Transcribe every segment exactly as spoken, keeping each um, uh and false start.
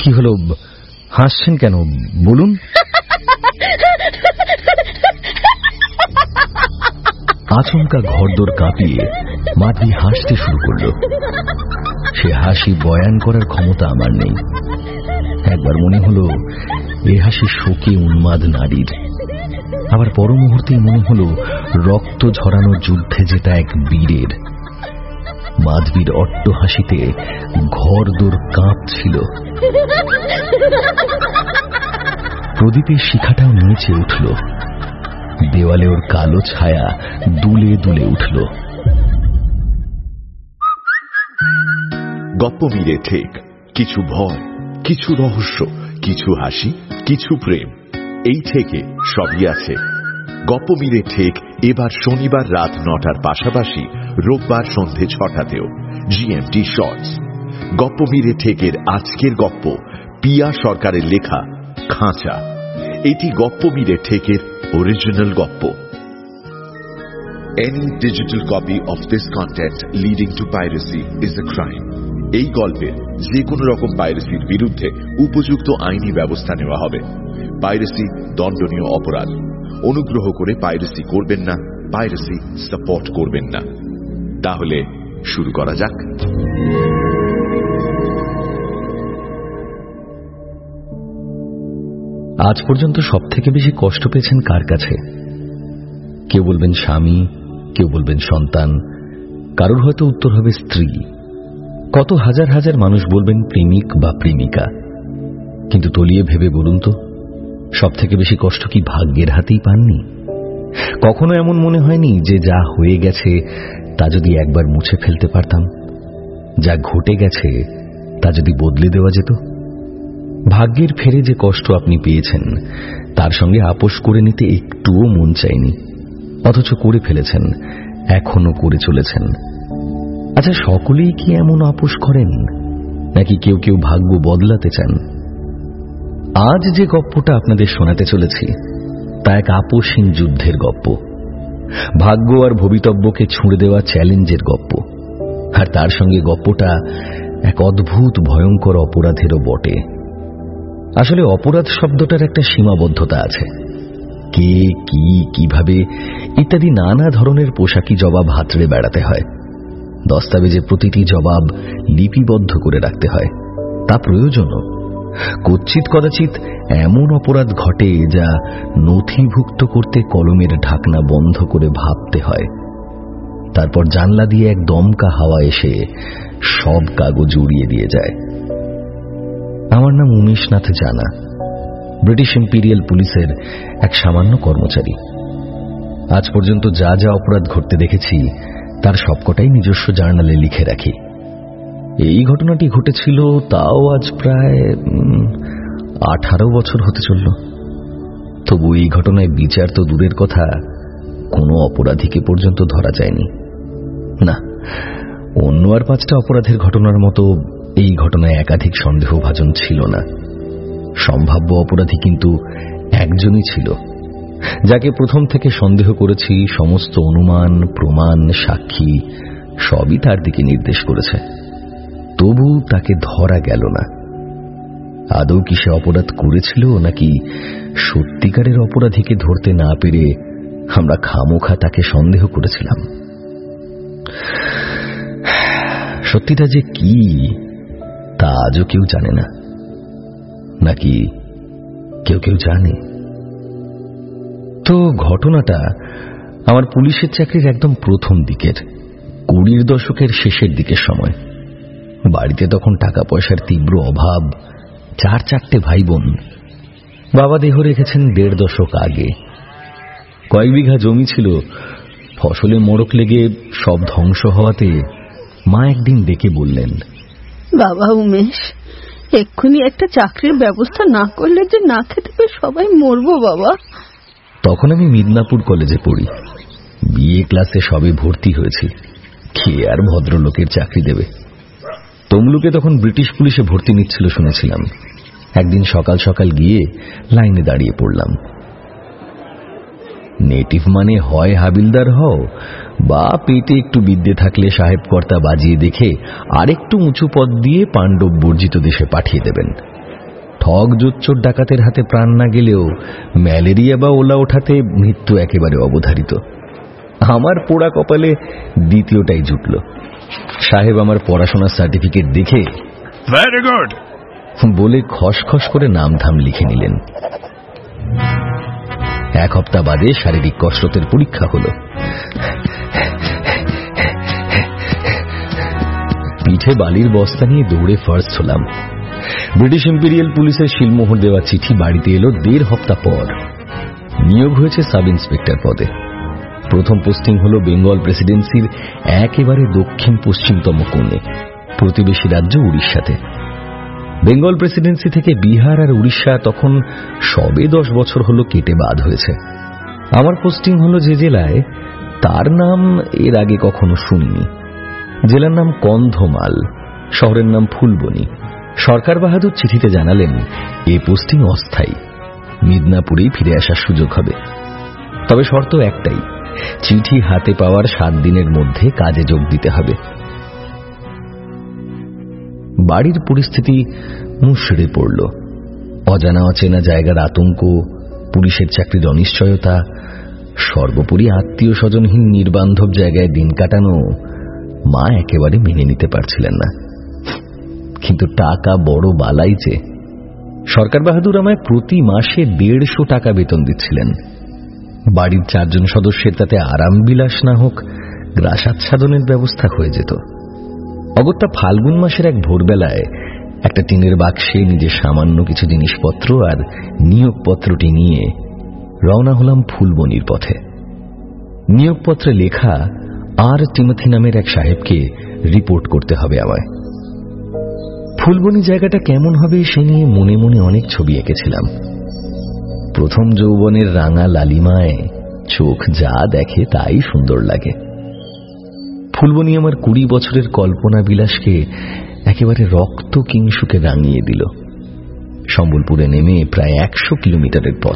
কি হলো, হাসছেন কেন বলুন? আচমকা ঘরদোর কাঁপিয়ে মাধবী হাসতে শুরু করল। সে হাসি বয়ান করার ক্ষমতা আমার নেই। একবার মনে হলো এ হাসি শোকে উন্মাদ নারীর, আবার পর মুহূর্তেই মনে হলো রক্ত ঝরানো যুদ্ধে যেটা এক বীরের। মাধবীর অট্ট হাসিতে ঘরদোর কাঁপছিল। প্রদীপের শিখাটাও নিচে উঠল। দেওয়ালে ওর কালো ছায়া দুলে দুলে উঠল। গপ্প মিলে ঠিক, কিছু ভয়, কিছু রহস্য, কিছু হাসি, কিছু প্রেম, এই থেকে সবই আছে। গপ্প মিলে ঠিক এবার শনিবার রাত নটার পাশাপাশি রোববার সন্ধে ছটাতেও জিএমটি শর্টস। গপ্প মিলে ঠিকের আজকের গপ্প পিয়া সরকারের লেখা খাঁচা। এটি গপ্প মিলে ঠিকের অরিজিনাল গপ্প। Any digital copy of this content leading to piracy is a crime. এই গল্পের যে কোনো রকম পাইরেসির বিরুদ্ধে উপযুক্ত আইনি ব্যবস্থা নেওয়া হবে। পাইরেসি দণ্ডনীয় অপরাধ। অনুগ্রহ করে পাইরেসি করবেন না, পাইরেসি সাপোর্ট করবেন না। তাহলে শুরু করা যাক। আজ পর্যন্ত সব থেকে বেশি কষ্ট পেয়েছেন কার কাছে? কেউ বলবেন স্বামী, কেউ বলবেন সন্তান, কারোর হয়তো উত্তর হবে স্ত্রী, কত হাজার হাজার মানুষ বলবেন প্রেমিক বা প্রেমিকা। কিন্তু তলিয়ে ভেবে বলুন তো, সব থেকে বেশি কষ্ট কি ভাগ্যের হাতেই পাননি? কখনো এমন মনে হয়নি যে যা হয়ে গেছে তা যদি একবার মুছে ফেলতে পারতাম, যা ঘটে গেছে তা যদি বদলে দেওয়া যেত? ভাগ্যের ফেরে যে কষ্ট আপনি পেয়েছেন তার সঙ্গে আপোষ করে নিতে একটুও মন চায়নি, অথচ করে ফেলেছেন, এখনো করে চলেছেন। আচ্ছা, সকলেই কি এমন আপোষ করেন, নাকি কেউ কেউ ভাগ্য বদলাতে চান? আজ যে গপ্পটা আপনাদের শোনাতে চলেছি তা এক আপোষহীন যুদ্ধের গপ্প, ভাগ্য আর ভবিতব্যকে ছুঁড়ে দেওয়া চ্যালেঞ্জের গপ্প। আর তার সঙ্গে গপ্পটা এক অদ্ভুত ভয়ঙ্কর অপরাধেরও বটে। আসলে অপরাধ শব্দটার একটা সীমাবদ্ধতা আছে। কে, কি, কিভাবে ইত্যাদি নানা ধরনের পোশাকি জবাব হাতড়ে বেড়াতে হয়। দস্তাবেজে প্রতিটি জবাব লিপিবদ্ধ করে রাখতে হয়, তা প্রয়োজনও। কচ্ছিত কদাচিৎ এমন অপরাধ ঘটে যা নথিভুক্ত করতে কলমের ঢাকনা বন্ধ করে ভাবতে হয়। তারপর জানলা দিয়ে এক দমকা হাওয়া এসে সব কাগজ উড়িয়ে দিয়ে যায়। আমার নাম উমেশনাথ জানা, ব্রিটিশ ইম্পিরিয়াল পুলিশের এক সামান্য কর্মচারী। আজ পর্যন্ত যা যা অপরাধ ঘটতে দেখেছি তার সবকটাই নিজস্ব জার্নালে লিখে রাখি। এই ঘটনাটি ঘটেছিল তাও আজ প্রায় আঠারো বছর হতে চলল। তবু এই ঘটনায় বিচার তো দূরের কথা, কোনো অপরাধীকে পর্যন্ত ধরা যায়নি। না, অন্য আর পাঁচটা অপরাধের ঘটনার মতো এই ঘটনায় একাধিক সন্দেহভাজন ছিল না। সম্ভাব্য অপরাধী কিন্তু একজনই ছিল, যাকে প্রথম থেকে সন্দেহ করেছি। সমস্ত অনুমান, প্রমাণ, সাক্ষী সবই তার দিকে নির্দেশ করেছে, তবু তাকে ধরা গেল না। আদৌ কি সে অপরাধ করেছিল, নাকি সত্যিকারের অপরাধীকে ধরতে না পেরে আমরা খামোখা তাকে সন্দেহ করেছিলাম? সত্যিটা যে কি তা আজও কেউ জানে না, নাকি কেউ কেউ জানে? তো ঘটনাটা আমার পুলিশের চাকরির একদম প্রথম দিকের, কুড়ির দশকের শেষের দিকের সময়। বাড়িতে তখন টাকা পয়সার তীব্র অভাব, চার চারটে ভাই বোন। বাবা দেহ রেখেছেন দেড় দশক আগে। কয়েক বিঘা জমি ছিল, ফসলে মোড়ক লেগে সব ধ্বংস হওয়াতে মা একদিন ডেকে বললেন, বাবা উমেশ, এক্ষুনি একটা চাকরির ব্যবস্থা না করলে যে না খেতে পেয়ে সবাই মরবো বাবা। তখন আমি মিদনাপুর কলেজে পড়ি, বিএ ক্লাসে সবে ভর্তি হয়েছি। কে আর ভদ্রলোকের চাকরি দেবে? তমলুকে তখন ব্রিটিশ পুলিশে ভর্তি নিচ্ছিল শুনেছিলাম। একদিন সকাল সকাল গিয়ে লাইনে দাঁড়িয়ে পড়লাম। নেটিভ মানে হয় হাবিলদার হও, বা পেটে একটু বিদ্যে থাকলে সাহেব কর্তা বাজিয়ে দেখে আরেকটু উঁচু পদ দিয়ে পাণ্ডব বর্জিত দেশে পাঠিয়ে দেবেন। ঠগ জোচ্চোর ডাকাতের হাতে প্রাণ না গেলেও ম্যালেরিয়া বা ওলা ওঠাতে মৃত্যু একেবারে অবধারিত। আমার পোড়া কপালে দ্বিতীয়টাই জুটল। সাহেব আমার পড়াশোনার সার্টিফিকেট দেখে ভেরি গুড বলে খসখস করে নাম ধাম লিখে নিলেন। এক সপ্তাহ বাদে শারীরিক কসরতের পরীক্ষা হলো। পিঠে বালির বস্তা নিয়ে দৌড়ে ফার্স্ট হলাম। ব্রিটিশ ইম্পেরিয়াল পুলিশের শিলমোহর দেওয়া চিঠি বাড়িতে এলো দেড় হপ্তাহ পর। নিয়োগ হয়েছে সাব ইন্সপেক্টর পদে। প্রথম পোস্টিং হলো বেঙ্গল প্রেসিডেন্সির একেবারে দক্ষিণ পশ্চিমতম কোণে, প্রতিবেশী রাজ্য উড়িষ্যাতে। বেঙ্গল প্রেসিডেন্সি থেকে বিহার আর উড়িষ্যা তখন সবে দশ বছর হলো কেটে বাদ হয়েছে। আমার পোস্টিং হলো যে জেলায়, তার নাম এর আগে কখনো শুনিনি। জেলার নাম কন্ধমাল, শহরের নাম ফুলবনি। সরকার বাহাদুর চিঠিতে জানালেন এই পোস্টিং অস্থায়ী, মিদনাপুরেই ফিরে আসার সুযোগ হবে। তবে শর্ত একটাই, চিঠি হাতে পাওয়ার সাত দিনের মধ্যে কাজে যোগ দিতে হবে। বাড়ির পরিস্থিতি মুষড়ে পড়ল। অজানা অচেনা জায়গার আতঙ্ক, পুলিশের চাকরির অনিশ্চয়তা, সর্বোপরি আত্মীয় স্বজনহীন নির্বান্ধব জায়গায় দিন কাটানো মা একেবারে মেনে নিতে পারছিলেন না। কিন্তু টাকা বড় বালাই যে। সরকার বাহাদুর আমায় প্রতি মাসে দেড়শো টাকা বেতন দিচ্ছিলেন। বাড়ির চারজন সদস্যের তাতে আরাম বিলাস না হোক, গ্রাসাচ্ছাদনের ব্যবস্থা হয়ে যেত। অগত্যা ফাল্গুন মাসের এক ভোরবেলায় একটা টিনের বাক্সে নিজের সামান্য কিছু জিনিসপত্র আর নিয়োগপত্রটি নিয়ে রওনা হলাম ফুলবনির পথে। নিয়োগপত্রে লেখা আর টিমথি নামের এক সাহেবকে রিপোর্ট করতে হবে আমায়। ফুলবনি জায়গাটা কেমন হবে সে নিয়ে মনে মনে অনেক ছবি এঁকেছিলাম। প্রথম যৌবনের রাঙা লালিমায় চোখ যা দেখে তাই সুন্দর লাগে। ফুলবনি আমার কুড়ি বছরের কল্পনা বিলাসকে একেবারে রক্ত কিংসুকে রাঙিয়ে দিল। সম্বলপুরে নেমে প্রায় একশো কিলোমিটারের পথ।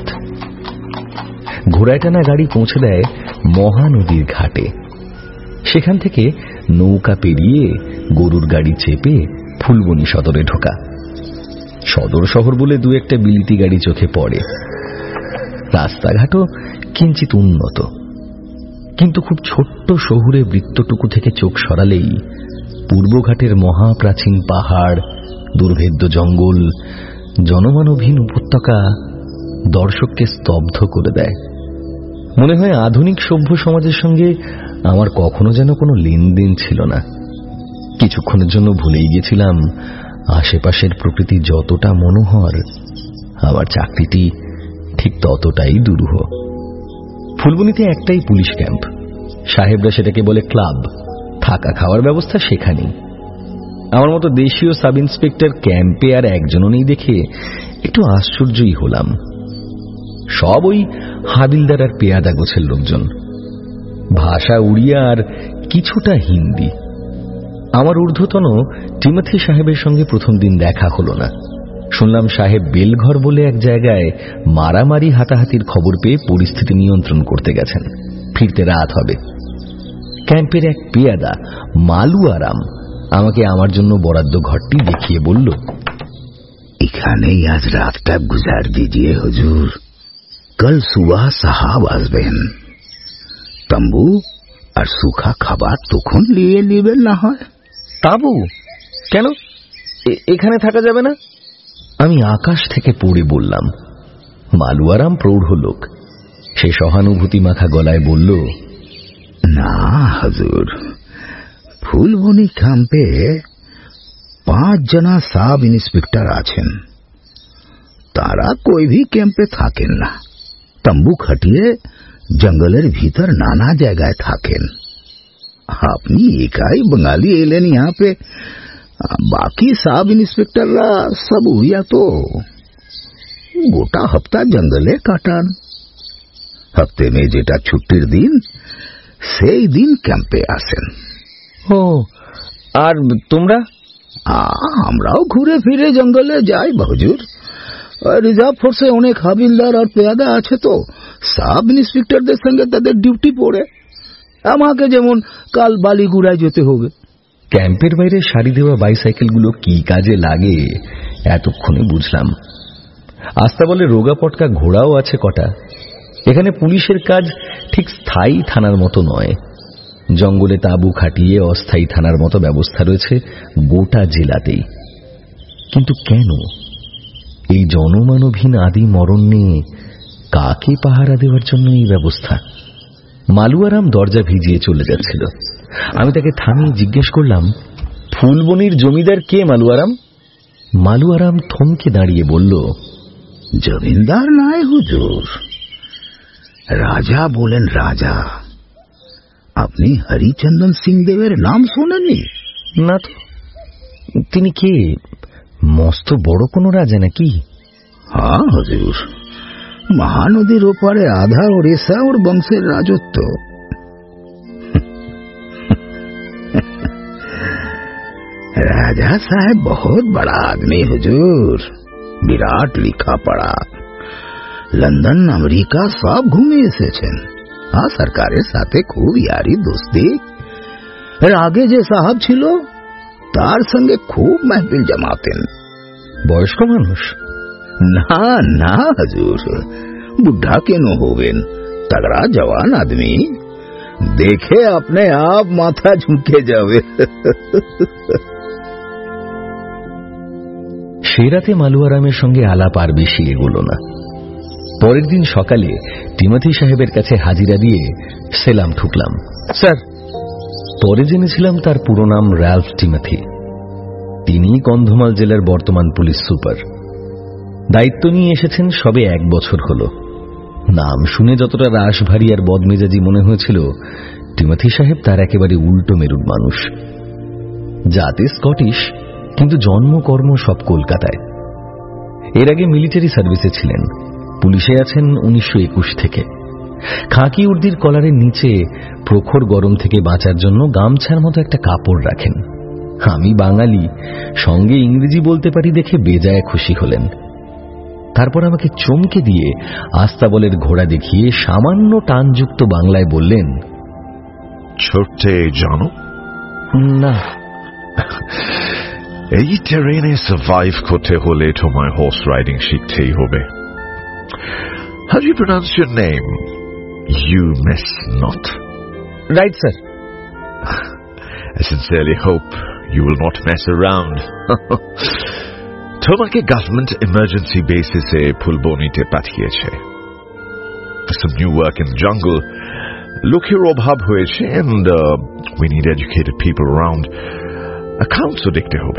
ঘোড়ায় টানা গাড়ি পৌঁছে দেয় মহানদীর ঘাটে। সেখান থেকে নৌকা পেরিয়ে গরুর গাড়ি চেপে ফুলবনি সদরে ঢোকা। সদর শহর বলে দু একটা বিলিতি গাড়ি চোখে পড়ে। রাস্তাঘাটও কিঞ্চিত উন্নত, কিন্তু খুব ছোট্ট শহুরে বৃত্তটুকু থেকে চোখ সরালেই পূর্বঘাটের মহাপ্রাচীন পাহাড়, দুর্ভেদ্য জঙ্গল, জনমানবহীন উপত্যকা দর্শককে স্তব্ধ করে দেয়। মনে হয় আধুনিক সভ্য সমাজের সঙ্গে আমার কখনো যেন কোনো লেনদেন ছিল না। কিছুক্ষণের জন্য ভুলেই গেছিলাম আশেপাশের প্রকৃতি যতটা মনোহর, আমার চাকরিটি ঠিক ততটাই দুরূহ। ফুলবনিতে একটাই পুলিশ ক্যাম্প, সাহেবরা সেটাকে বলে ক্লাব। থাকা খাওয়ার ব্যবস্থা সেখানেই। আমার মতো দেশীয় সাব ইন্সপেক্টর ক্যাম্পে আর একজনও নেই দেখে একটু আশ্চর্যই হলাম। সব ওই হাবিলদার আর পেয়াদা গোছের লোকজন। ভাষা উড়িয়া আর কিছুটা হিন্দি। আমার ঊর্ধ্বতন টিমথি সাহেবের সঙ্গে প্রথম দিন দেখা হলো না। শুনলাম সাহেব বেলঘর বলে এক জায়গায় মারামারি হাতাহাতির খবর পেয়ে পরিস্থিতি নিয়ন্ত্রণ করতে গেছেন, ফিরতে রাত হবে। ক্যাম্পের এক পেয়াদা মালু আরাম আমাকে আমার জন্য বরাদ্দ ঘরটি দেখিয়ে বলল, এখানেই আজ রাতটা গুজার দিজিয়ে হুজুর, কাল সুবহ সাহাব আসবেন। তম্বু আর সুখা খাবার তখন নিয়ে নেবেন না হয়। তাবু কেন, এখানে থাকা যাবে না? আমি আকাশ থেকে পড়ে বললাম। মালু আরাম প্রৌঢ় লোক, সে সহানুভূতি মাখা গলায় বলল, না হুজুর, ফুলবনি ক্যাম্পে পাঁচ জনা সাব ইন্সপেক্টর আছেন। তারা কই ভি ক্যাম্পে থাকেন না, তম্বু খাটিয়ে জঙ্গলের ভিতর নানা জায়গায় থাকেন। আপনি একাই বাঙালি এলেন यहाँ पे, বাকি সাব ইন্সপেক্টররা সব উড়িয়া। তো গোটা হপ্তা জঙ্গলে কাটান। হপ্তে মে যেটা ছুটির দিন সেই দিন ক্যাম্পে আসেন। ও, আর তোমরা? আমরাও ঘুরে ফিরে জঙ্গলে যাই হুজুর। রিজার্ভ ফোর্সে অনেক হাবিলদার আর পেয়াদা আছে, তো সাব ইন্সপেক্টরদের সঙ্গে তাদের ডিউটি পড়ে। আমাকে যেমন কাল বালিগুড়ায় যেতে হবে। ক্যাম্পের বাইরে সারি দেওয়া বাইসাইকেলগুলো কি কাজে লাগে এতক্ষণে বুঝলাম। আস্তাবলে রোগা পটকা ঘোড়াও আছে কটা। এখানে পুলিশের কাজ ঠিক স্থায়ী থানার মতো নয়। জঙ্গলে তাঁবু খাটিয়ে অস্থায়ী থানার মতো ব্যবস্থা রয়েছে গোটা জেলাতেই। কিন্তু কেন এই জনমানবহীন আদি মরণ নিয়ে কাকে পাহারা দেওয়ার জন্য এই ব্যবস্থা? মালুয়ারাম দরজা ভিজিয়ে চলে যাচ্ছিল। আমি তাকে থামিয়ে জিজ্ঞেস করলাম, ফুলবনির জমিদার কে মালুয়ারাম? মালুয়ারাম থমকে দাঁড়িয়ে বলল, জমিদার নয় হুজুর, রাজা বলেন রাজা। আপনি হরিচন্দন সিং দেবের নাম শোনেননি? না তো। তিনি কে? মস্ত বড় কোনো রাজা নাকি? হ্যাঁ হুজুর, মহানদীর ওপারে আধা ওড়িশা ওর বংশের রাজত্ব। রাজা সাহেব বহুত বড় আদমি হুজুর, বিরাট লিখা পড়া, লন্ডন আমেরিকা সব ঘুরে এসেছেন। আর সরকারের সাথে খুব ইয়ারি দোস্তি। এর আগে যে সাহাব ছিল তার সঙ্গে খুব মাহফিল জমাতেন। বয়স্ক মানুষ? না না হুজুর, বুদ্ধা কেন হবেন, তগড়া জওয়ান আদমি। দেখে আপনি আপ মাথা ঝুঁকে যাবে। সে রাতে মালুয়ারামের সঙ্গে আলাপ আর বেশি এগোলো না। পরের দিন সকালে টিমথি সাহেবের কাছে হাজিরা দিয়ে সেলাম ঠুকলাম। স্যার। পরে জেনেছিলাম তার পুরো নাম র্যালফ টিমথি। তিনি কন্ধমাল জেলার বর্তমান পুলিশ সুপার। দায়িত্ব নিয়ে এসেছেন সবে এক বছর হল। নাম শুনে যতটা রাশভারী আর বদমেজাজি মনে হয়েছিল, টিমথি সাহেব তার একেবারে উল্টো মেরুর মানুষ। জাতে স্কটিশ, কিন্তু জন্মকর্ম সব কলকাতায়। এর আগে মিলিটারি সার্ভিসে ছিলেন। পুলিশে আছেন উনিশশো একুশ থেকে। খাকি উর্দির কলারের নিচে প্রখর গরম থেকে বাঁচার জন্য গামছার মতো একটা কাপড় রাখেন। আমি বাঙালি, সঙ্গে ইংরেজি বলতে পারি দেখে বেজায় খুশি হলেন। তারপর আমাকে চমকে দিয়ে আস্তাবলের ঘোড়া দেখিয়ে সামান্য টানযুক্ত বাংলায় বললেন, ছোট্টে জানো না। এই টেরেনে সার্ভাইভ করতে হলে তোমায় হর্স রাইডিং শিখতেই হবে। How do you pronounce your name? You mess not. Right, sir. I sincerely hope you will not mess around. তোমাকে গভর্নমেন্ট ইমার্জেন্সি বেসিসে ফুলবনিতে পাঠিয়েছে। Some new work in the jungle. লোকের অভাব হয়েছে and uh, we need educated people around. অ্যাকাউন্টসও দেখতে হবে।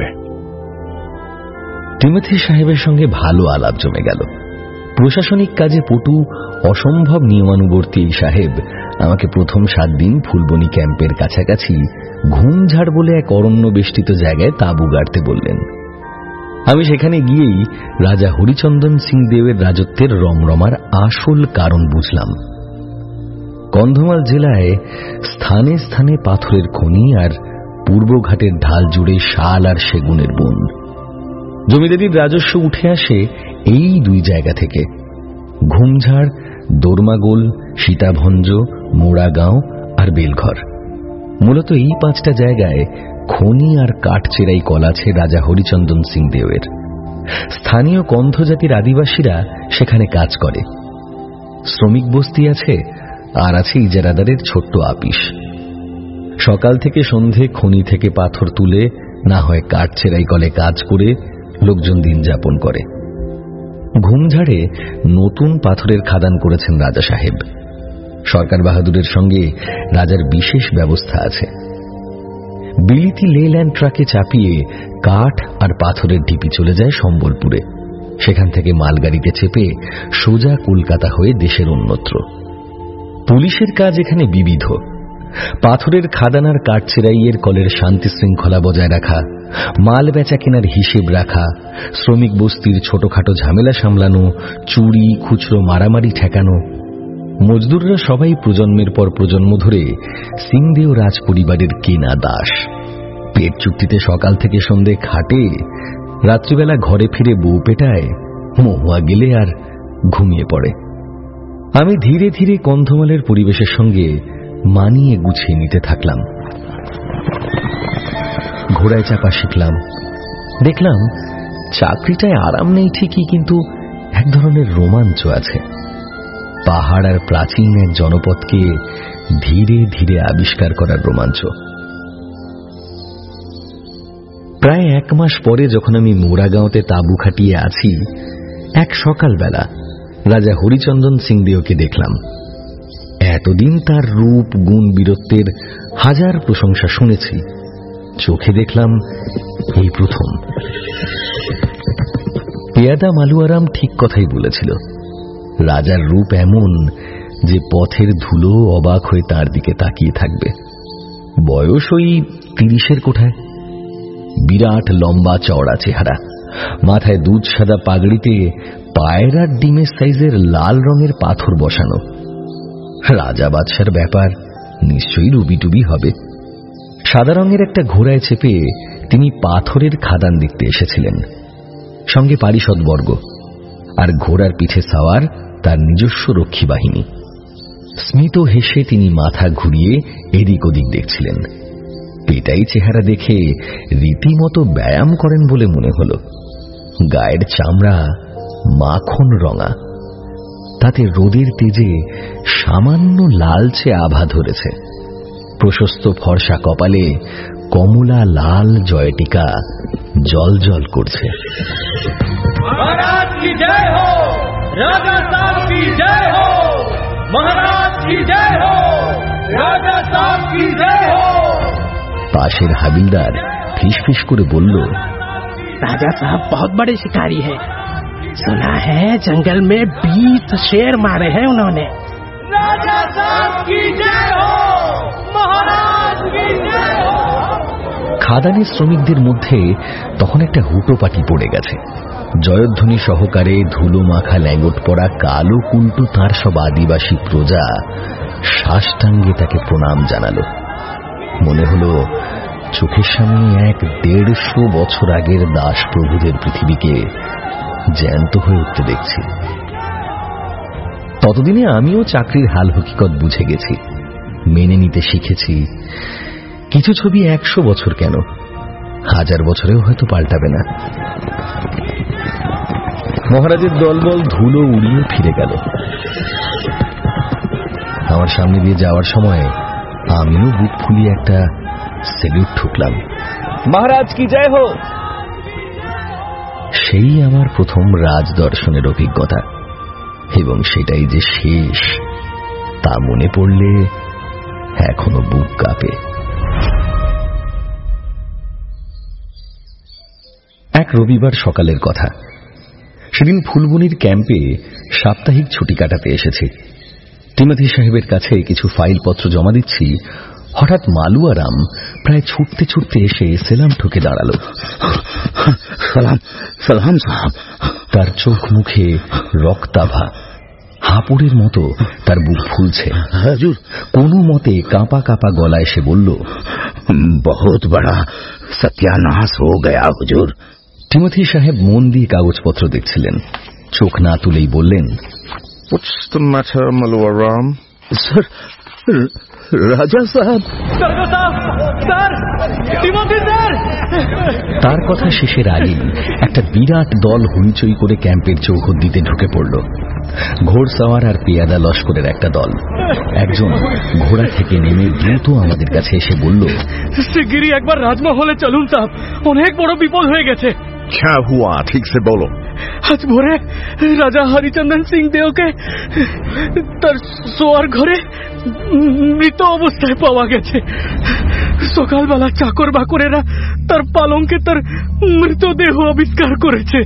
Timothy সাহেবের সঙ্গে ভালো আলাপ জমে গেল। প্রশাসনিক কাজে পটু, অসম্ভব নিয়মানুবর্তী এই সাহেব আমাকে প্রথম সাত দিন ফুলবনি ক্যাম্পের কাছাকাছি ঘুমঝাড় বলে এক অরণ্য বেষ্টিত জায়গায় তাঁবু গাড়তে বললেন। আমি সেখানে গিয়েই রাজা হরিচন্দন সিং দেবের রাজত্বের রমরমার আসল কারণ বুঝলাম। কন্ধমাল জেলায় স্থানে স্থানে পাথরের খনি আর পূর্বঘাটের ঢাল জুড়ে শাল আর সেগুনের বন। জমিদারির রাজস্ব উঠে আসে এই দুই জায়গা থেকে, ঘুমঝাড়, দোরমাগোল, সীতাভঞ্জ, মোড়াগাঁও আর বেলঘর। মূলত এই পাঁচটা জায়গায় খনি আর কাঠ চেরাই কল আছে রাজা হরিচন্দন সিং দেবের। স্থানীয় কন্ধ জাতির আদিবাসীরা সেখানে কাজ করে। শ্রমিক বস্তি আছে, আর আছে ইজারাদারের ছোট্ট আপিস। সকাল থেকে সন্ধে খনি থেকে পাথর তুলে, না হয় কাঠ চেরাই কলে কাজ করে লোকজন দিন যাপন করে। ঘুমঝাড়ে নতুন পাথরের খাদান করেছেন রাজা সাহেব। সরকার বাহাদুরের সঙ্গে রাজার বিশেষ ব্যবস্থা আছে। বিলিতি লেল্যান্ড ট্রাকে চাপিয়ে কাঠ আর পাথরের ঢিপি চলে যায় সম্বলপুরে। সেখান থেকে মালগাড়িতে চেপে সোজা কলকাতা হয়ে দেশের অন্যত্র। পুলিশের কাজ এখানে বিবিধ। পাথরের খাদানার কাঠ চেরাইয়ের কলের শান্তি শৃঙ্খলা বজায় রাখা, মাল বেচা কেনার হিসেব রাখা, শ্রমিক বস্তির ছোটখাটো ঝামেলা সামলানো, চুরি খুচরো মারামারি ঠেকানো। মজদুররা সবাই প্রজন্মের পর প্রজন্ম ধরে সিংদেও রাজ পরিবারের কেনা দাস। পেট চুক্তিতে সকাল থেকে সন্ধে খাটে, রাত্রিবেলা ঘরে ফিরে বউ পেটায়, মহুয়া গেলে আর ঘুমিয়ে পড়ে। আমি ধীরে ধীরে কন্ধমালের পরিবেশের সঙ্গে মানিয়ে গুছিয়ে নিতে থাকলাম। ঘোড়ায় চাপা শিখলাম। দেখলাম চাকরিটায় আরাম নেই ঠিকই, কিন্তু এক ধরনের রোমাঞ্চ আছে। পাহাড় আর প্রাচীন এক জনপদকে ধীরে ধীরে আবিষ্কার করার রোমাঞ্চ। প্রায় এক মাস পরে যখন আমি মোরাগাঁওতে তাঁবু খাটিয়ে আছি, এক সকালবেলা রাজা হরিচন্দন সিংদেওকে দেখলাম। এতদিন তার রূপ, গুণ, বীরত্বের হাজার প্রশংসা শুনেছি, চোখে দেখলাম এই প্রথম। পেয়াদা মালুয়ারাম ঠিক কথাই বলেছিল, রাজার রূপ এমন যে পথের ধুলো অবাক হয়ে তার দিকে তাকিয়ে থাকবে। বয়স ওই তিরিশের কোঠায়। বিরাট লম্বা চওড়া চেহারা, মাথায় দুধ সাদা পাগড়িতে পায়রার ডিমের সাইজের লাল রঙের পাথর বসানো। রাজা বাদশার ব্যাপার, নিশ্চয়ই রুবিটুবি হবে। সাদা রঙের একটা ঘোড়ায় চেপে তিনি পাথরের খাদান দেখতে এসেছিলেন, সঙ্গে পারিষদবর্গ, আর ঘোড়ার পিঠে সাওয়ার তার নিজস্ব রক্ষী বাহিনী। স্মিত হেসে তিনি মাথা ঘুরিয়ে এদিক ওদিক দেখছিলেন। পেটাই চেহারা দেখে রীতিমতো ব্যায়াম করেন বলে মনে হল। গায়ের চামড়া মাখন রঙা, তাতে রোদের তেজে সামান্য লালচে আভা ধরেছে। প্রশস্ত ফর্সা কপালে কমলা লাল জয়টিকা জল জল করছে। মহারাজ কি জয় হো, রাজা সাহেব কি জয় হো, মহারাজ কি জয় হো, রাজা সাহেব কি জয় হো। পাশের হাবিলদার ফিস ফিস করে বলল, राजा साहब बहुत बड़े शिकारी हैं। सुना है जंगल में बीस शेर मारे हैं उन्होंने। राजा साहब की जय हो, महाराज की जय हो। খাদানি শ্রমিকদের মধ্যে তখন একটা হুটোপাটি পড়ে গেছে। জয়ধ্বনি সহকারে ধুলো মাখা ল্যাঙ্গট পরা কালো কুল্টু তাঁর সব আদিবাসী প্রজা সাষ্টাঙ্গে তাকে প্রণাম জানালো। মনে হলো চোখের সামনে এক দেড়শো বছর আগের দাস প্রভুদের পৃথিবীকে জ্যান্ত হয়ে উঠতে দেখছি। ততদিনে আমিও চাকরির হাল হকিকত বুঝে গেছি, মেনে নিতে শিখেছি। কিছু ছবি একশো বছর কেন, হাজার বছরেও হয়তো পাল্টাবে না। মহারাজের দলবল ধুলো উড়িয়ে ফিরে গেল। আমার সামনে দিয়ে যাওয়ার সময় আমিও বুক ফুলিয়ে একটা সেলুট ঠুকলাম। মহারাজ কি জয় হো। সেই আমার প্রথম রাজ দর্শনের অভিজ্ঞতা, এবং সেটাই যে শেষ তা মনে পড়লে এখনো বুক কাঁপে। এক রবিবার সকালের কথা। সেদিন ফুলবনির ক্যাম্পে সাপ্তাহিক ছুটি কাটাতে এসেছি। টিমথি সাহেবের কাছে কিছু ফাইলপত্র জমা দিচ্ছি, হঠাৎ মালুয়ারাম প্রায় ছুটতে ছুটতে এসে সেলাম ঠুকে দাঁড়ালো। সালাম সালাম সাহেব। তার চোখ মুখে রক্তাভা, হাঁপুড়ের মতো তার বুক ফুলছে। হুজুর, কোনো মতে কাঁপা কাঁপা গলায় সে বলল, বহুত বড় সত্যানাশ হো গয়া হুজুর। টিমথি সাহেব মন দিয়ে কাগজপত্র দেখছিলেন, চোখ না তুলেই বললেন, What's the matter, Maluaram? Sir, রাজা সাহেব। তার কথা শেষের আগেই একটা বিরাট দল হইচই করে ক্যাম্পের চৌহদ্দিতে ঢুকে পড়ল। ঘোড়সাওয়ার আর পেয়াদা লস্করের একটা দল। একজন ঘোড়া থেকে নেমে দ্রুত আমাদের কাছে এসে বলল, শিগগিরই একবার রাজমহলে চলুন সাহেব, অনেক বড় বিপদ হয়ে গেছে। क्या हुआ, ठीक से बोलो। আজ ভোরে রাজা হরিচন্দন সিং দেওকে তার শোয়ার ঘরে মৃত অবস্থায় পাওয়া গেছে। সকালবেলা চাকর বাকরেরা তার পালঙ্কে তার মৃতদেহ আবিষ্কার করেছে।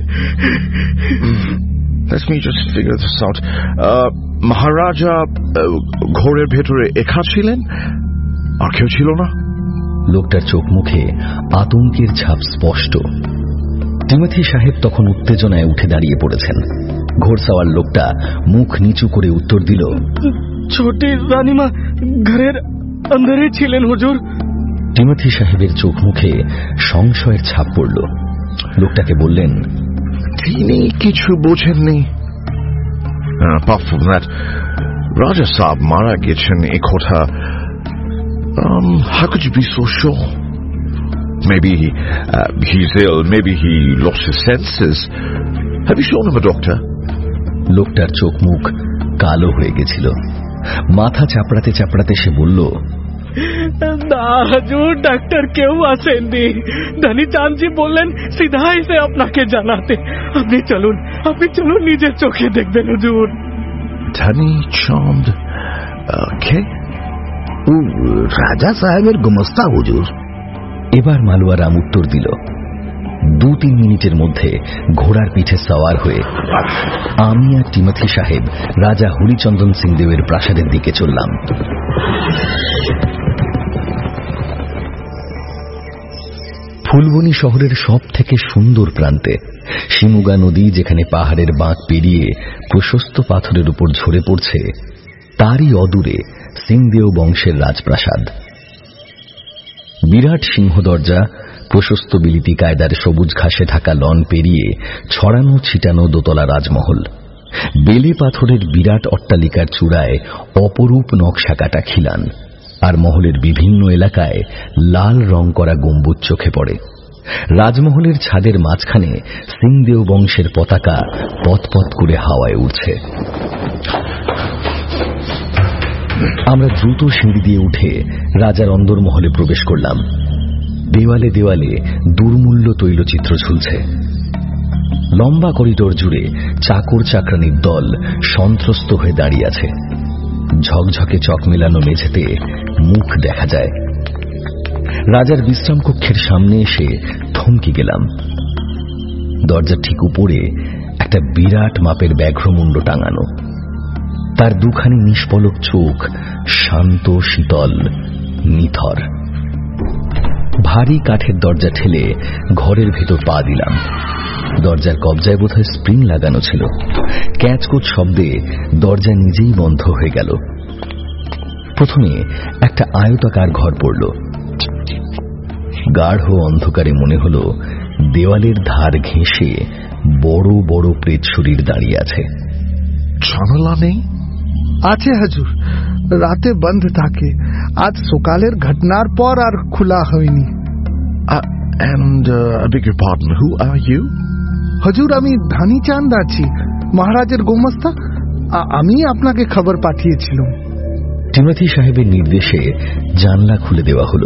Let me just figure this out. Uh, মহারাজা ঘোরের ভেতরে একা ছিলেন, আর কেউ ছিল না? লোকটার চোখ মুখে আতঙ্কের ছাপ স্পষ্ট। টিমথি সাহেব তখন উত্তেজনায় উঠে দাঁড়িয়ে পড়েছেন। ঘোড়সাওয়ার লোকটা মুখ নিচু করে উত্তর দিল, ছোটি রানীমা ঘরের অন্দরে ছিলেন হুজুর। টিমথি সাহেবের চোখ মুখে সংশয়ের ছাপ পড়ল। লোকটাকে বললেন, তিনি কিছু বোঝেননি? Apart from that, রাজা সাহেব মারা গেছেন এ কথা um, how could you be so sure? Maybe uh, he's ill, maybe he lost his senses. Have you shown him a doctor? লোকটার চোখ মুখ কালো হয়ে গেছিল। মাথা চাপড়াতে চাপড়াতে সে বলল, না হুজুর, ডাক্তার কেউ আসেননি। ধানীচাঁদ জি বললেন সিধা এসে আপনাকে জানাতে। আপনি চলুন, আপনি চলুন, নিজের চোখে দেখবেন হুজুর। ধানীচাঁদ কে? ও রাজা সাহেবের গুমস্তা হুজুর। এবার মালুয়া রাম উত্তর দিল। দু তিন মিনিটের মধ্যে ঘোড়ার পিঠে সওয়ার হয়ে আমি আর টিমথি সাহেব রাজা হরিচন্দন সিং দেবের প্রাসাদের দিকে চললাম। ফুলবনী শহরের সব থেকে সুন্দর প্রান্তে শিমুগা নদী, যেখানে পাহাড়ের বাঁক পেরিয়ে প্রশস্ত পাথরের উপর ঝরে পড়ছে, তারই অদূরে সিংদেও বংশের রাজপ্রাসাদ। বিরাট সিংহ দরজা, প্রশস্ত বিলিতি কায়দার সবুজ ঘাসে ঢাকা লন পেরিয়ে ছড়ানো ছিটানো দোতলা রাজমহল, বেলে পাথরের বিরাট অট্টালিকার চূড়ায় অপরূপ নকশা কাটা খিলান, আর মহলের বিভিন্ন এলাকায় লাল রং করা গম্বুজ চোখে পড়ে। রাজমহলের ছাদের মাঝখানে সিংদেও বংশের পতাকা পথপথ করে হাওয়ায় উড়ছে। আমরা দ্রুত সিঁড়ি দিয়ে উঠে রাজার অন্দরমহলে প্রবেশ করলাম। দেওয়ালে দেওয়ালে দুর্মূল্য তৈলচিত্র ঝুলছে। লম্বা করিডোর জুড়ে চাকর চাকরানির দল সন্ত্রস্ত হয়ে দাঁড়িয়ে আছে। ঝকঝকে চক মেলানো মেঝেতে মুখ দেখা যায়। রাজার বিশ্রাম কক্ষের সামনে এসে থমকে গেলাম। দরজার ঠিক উপরে একটা বিরাট মাপের ব্যাঘ্রমুণ্ড টাঙানো। তার দুখানি নিষ্পলক চোখ শান্ত, শীতল, নিথর। ভারী কাঠের দরজা ঠেলে ঘরের ভেতর পা দিলাম। দরজার কবজায় বোধহয় স্প্রিং লাগানো ছিল। ক্যাচকোচ শব্দে দরজা নিজেই বন্ধ হয়ে গেল। প্রথমে একটা আয়তাকার ঘর পড়ল। গাঢ় অন্ধকারে মনে হল দেওয়ালের ধার ঘেঁষে বড় বড় প্রেত শরীর দাঁড়িয়ে আছে। জানালা নেই? আছে হুজুর, রাতে বন্ধ থাকে। আজ সকালের ঘটনার পর আর খোলা হয়নি। And uh, I beg your pardon, who are you? হুজুর, আমি ধানীচাঁদ আছি, মহারাজের গোমস্তা। আমি আপনাকে খবর পাঠিয়েছিলাম। টিমথি সাহেবের নির্দেশে জানলা খুলে দেওয়া হলো।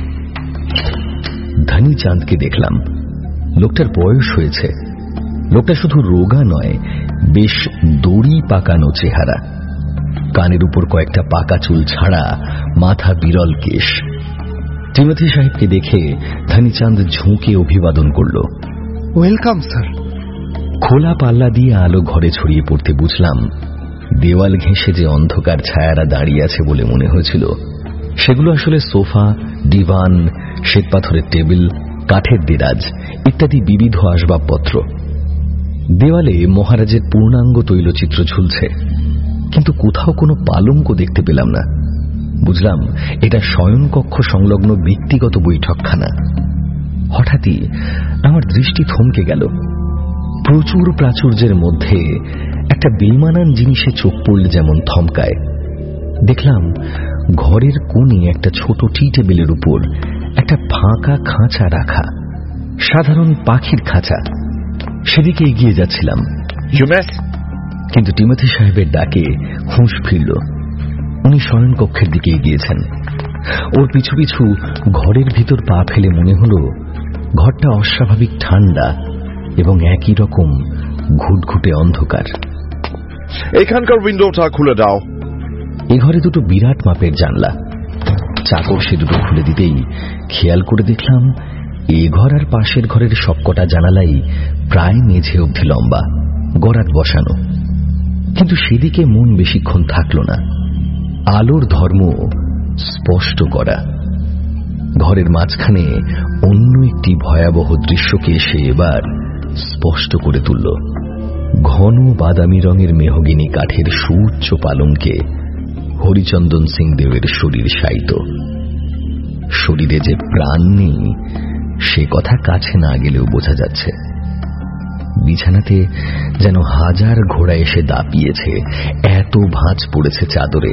ধানীচাঁদকে দেখলাম। লোকটার বয়স হয়েছে। লোকটা শুধু রোগা নয়, বেশ দড়ি পাকানো চেহারা। কানের উপর কয়েকটা পাকা চুল ছাড়া মাথা বিরল কেশ। টিমথি সাহেবকে দেখে ধানীচাঁদ ঝুঁকে অভিবাদন করল। Welcome sir. খোলা পাল্লা দিয়ে আলো ঘরে ছড়িয়ে পড়তে বুঝলাম দেওয়াল ঘেঁষে যে অন্ধকার ছায়ারা দাঁড়িয়ে আছে বলে মনে হয়েছিল, সেগুলো আসলে সোফা, ডিভান, শ্বেতপাথরের টেবিল, কাঠের দেরাজ ইত্যাদি বিবিধ আসবাবপত্র। দেওয়ালে মহারাজের পূর্ণাঙ্গ তৈলচিত্র ঝুলছে, কিন্তু কোথাও কোনো পালঙ্ক দেখতে পেলাম না। বুঝলাম এটা শয়নকক্ষ সংলগ্ন ব্যক্তিগত বৈঠকখানা। হঠাৎই আমার দৃষ্টি থমকে গেল। প্রচুর প্রাচুর্যের মধ্যে একটা বেইমানান জিনিসে চোখ পড়লে যেমন থমকায়। দেখলাম ঘরের কোণে একটা ছোট টি টেবিলের উপর একটা ফাঁকা খাঁচা রাখা, সাধারণ পাখির খাঁচা। সেদিকে এগিয়ে যাচ্ছিলাম, কিন্তু টিমথি সাহেবের ডাকে হুঁশ ফিরল। উনি শয়নকক্ষের দিকে এগিয়েছেন। ওর পিছু পিছু ঘরের ভিতর পা ফেলে মনে হল ঘরটা অস্বাভাবিক ঠান্ডা এবং একই রকম ঘুটঘুটে অন্ধকার। এখানকার উইন্ডোটা খুলে দাও। এ ঘরে দুটো বিরাট মাপের জানলা। চাকর সে দুটো খুলে দিতেই খেয়াল করে দেখলাম এ ঘর আর পাশের ঘরের সবকটা জানালাই প্রায় মেঝে অবধি লম্বা, গড়াত বসানো। কিন্তু সেদিকে মন বেশিক্ষণ থাকল না। আলোর ধর্ম স্পষ্ট করা। ঘরের মাঝখানে অন্য একটি ভয়াবহ দৃশ্যকে সে এবার স্পষ্ট করে তুলল। ঘন বাদামি রঙের মেহগিনি কাঠের সুউচ্চ পালঙ্কে হরিচন্দন সিং দেবের শরীর শায়িত। শরীরে যে প্রাণ নেই সে কথা কাছে না গেলেও বোঝা যাচ্ছে। বিছানাতে যেন হাজার ঘোড়া এসে দাপিয়েছে, এত ভাঁজ পড়েছে চাদরে।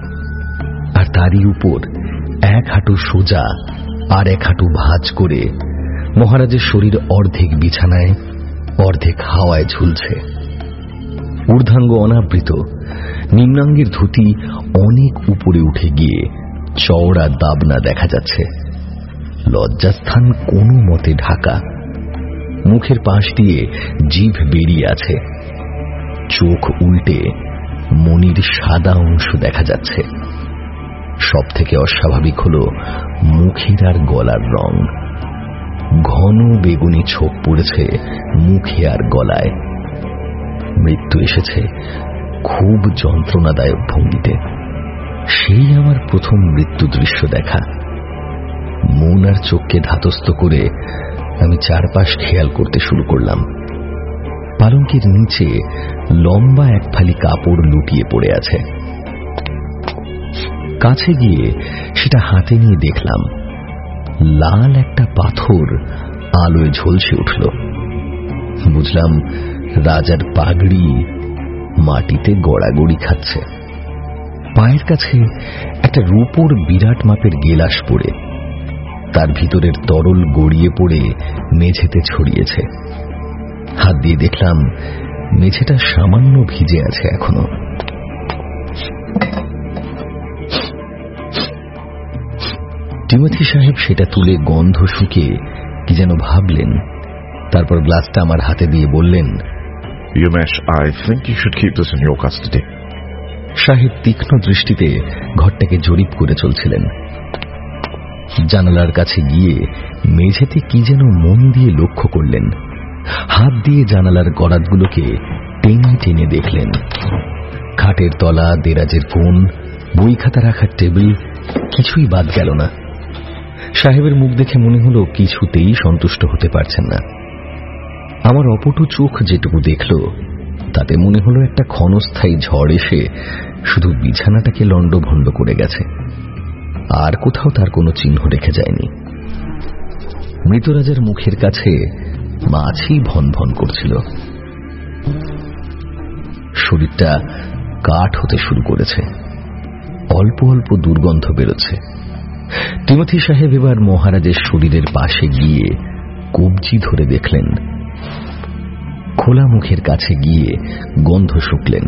আর তারই উপর এক হাঁটু সোজা আর এক হাঁটু ভাঁজ করে মহারাজের শরীর অর্ধেক বিছানায় অর্ধেক হাওয়ায় ঝুলছে। ঊর্ধ্বাঙ্গ অনাবৃত, নিম্নাঙ্গের ধুতি অনেক উপরে উঠে গিয়ে চওড়া দাবনা দেখা যাচ্ছে। লজ্জাস্থান কোনো মতে ঢাকা। মুখের পাশ দিয়ে জিভ বেরিয়ে আছে। চোখ উল্টে মনির সাদা অংশ দেখা যাচ্ছে। সব থেকে অস্বাভাবিক হল মুখের আর গলার রং। ঘন বেগুনি ছোপ পড়েছে মুখে আর গলায়। মৃত্যু এসেছে খুব যন্ত্রণাদায়ক ভঙ্গিতে। সেই আমার প্রথম মৃত্যু দৃশ্য দেখা। মন আর চোখকে ধাতস্থ করে আমি চারপাশ খেয়াল করতে শুরু করলাম। পালঙ্কের নিচে লম্বা এক ফালি কাপড় লুটিয়ে পড়ে আছে। কাছে গিয়ে সেটা হাতে নিয়ে দেখলাম লাল একটা পাথর আলোয় ঝলসে উঠল। বুঝলাম রাজার পাগড়ি মাটিতে গড়াগড়ি খাচ্ছে। পায়ের কাছে একটা রূপোর বিরাট মাপের গেলাস পড়ে তার ভিতরের তরল গড়িয়ে পড়ে মেঝেতে ছড়িয়েছে। হাত দিয়ে দেখলাম মেঝেটা সামান্য ভিজে আছে এখনো। টিমোথি সাহেব সেটা তুলে গন্ধ শুকে কি যেন ভাবলেন। তারপর গ্লাসটা আমার হাতে দিয়ে বললেন, Umesh, I think you should keep this in your custody. সাহেব তীক্ষ্ণ দৃষ্টিতে ঘরটাকে জরিপ করে চলছিলেন। জানালার কাছে গিয়ে মেঝেতে কি যেন মন দিয়ে লক্ষ্য করলেন। হাত দিয়ে জানালার গরাদগুলোকে টেনে টেনে দেখলেন। খাটের তলা, দেরাজের কোণ, বই খাতা রাখার টেবিল কিছুই বাদ গেল না। সাহেবের মুখ দেখে মনে হলো কিছুতেই সন্তুষ্ট হতে পারছেন না। আমার অপটু চোখ যেটুকু দেখল তাতে মনে হলো একটা ক্ষণস্থায়ী ঝড় এসে শুধু বিছানাটাকে লণ্ডভণ্ড করে গেছে, আর কোথাও তার কোনো চিহ্ন রেখে যায়নি। মৃতরাজার মুখের কাছে মাছি ভন ভন করছিল। শরীরটা কাঠ হতে শুরু করেছে। অল্প অল্প দুর্গন্ধ বেরোচ্ছে। টিমোথি সাহেব এবার মহারাজের শরীরের পাশে গিয়ে কবজি ধরে দেখলেন। খোলা মুখের কাছে গিয়ে গন্ধ শুকলেন।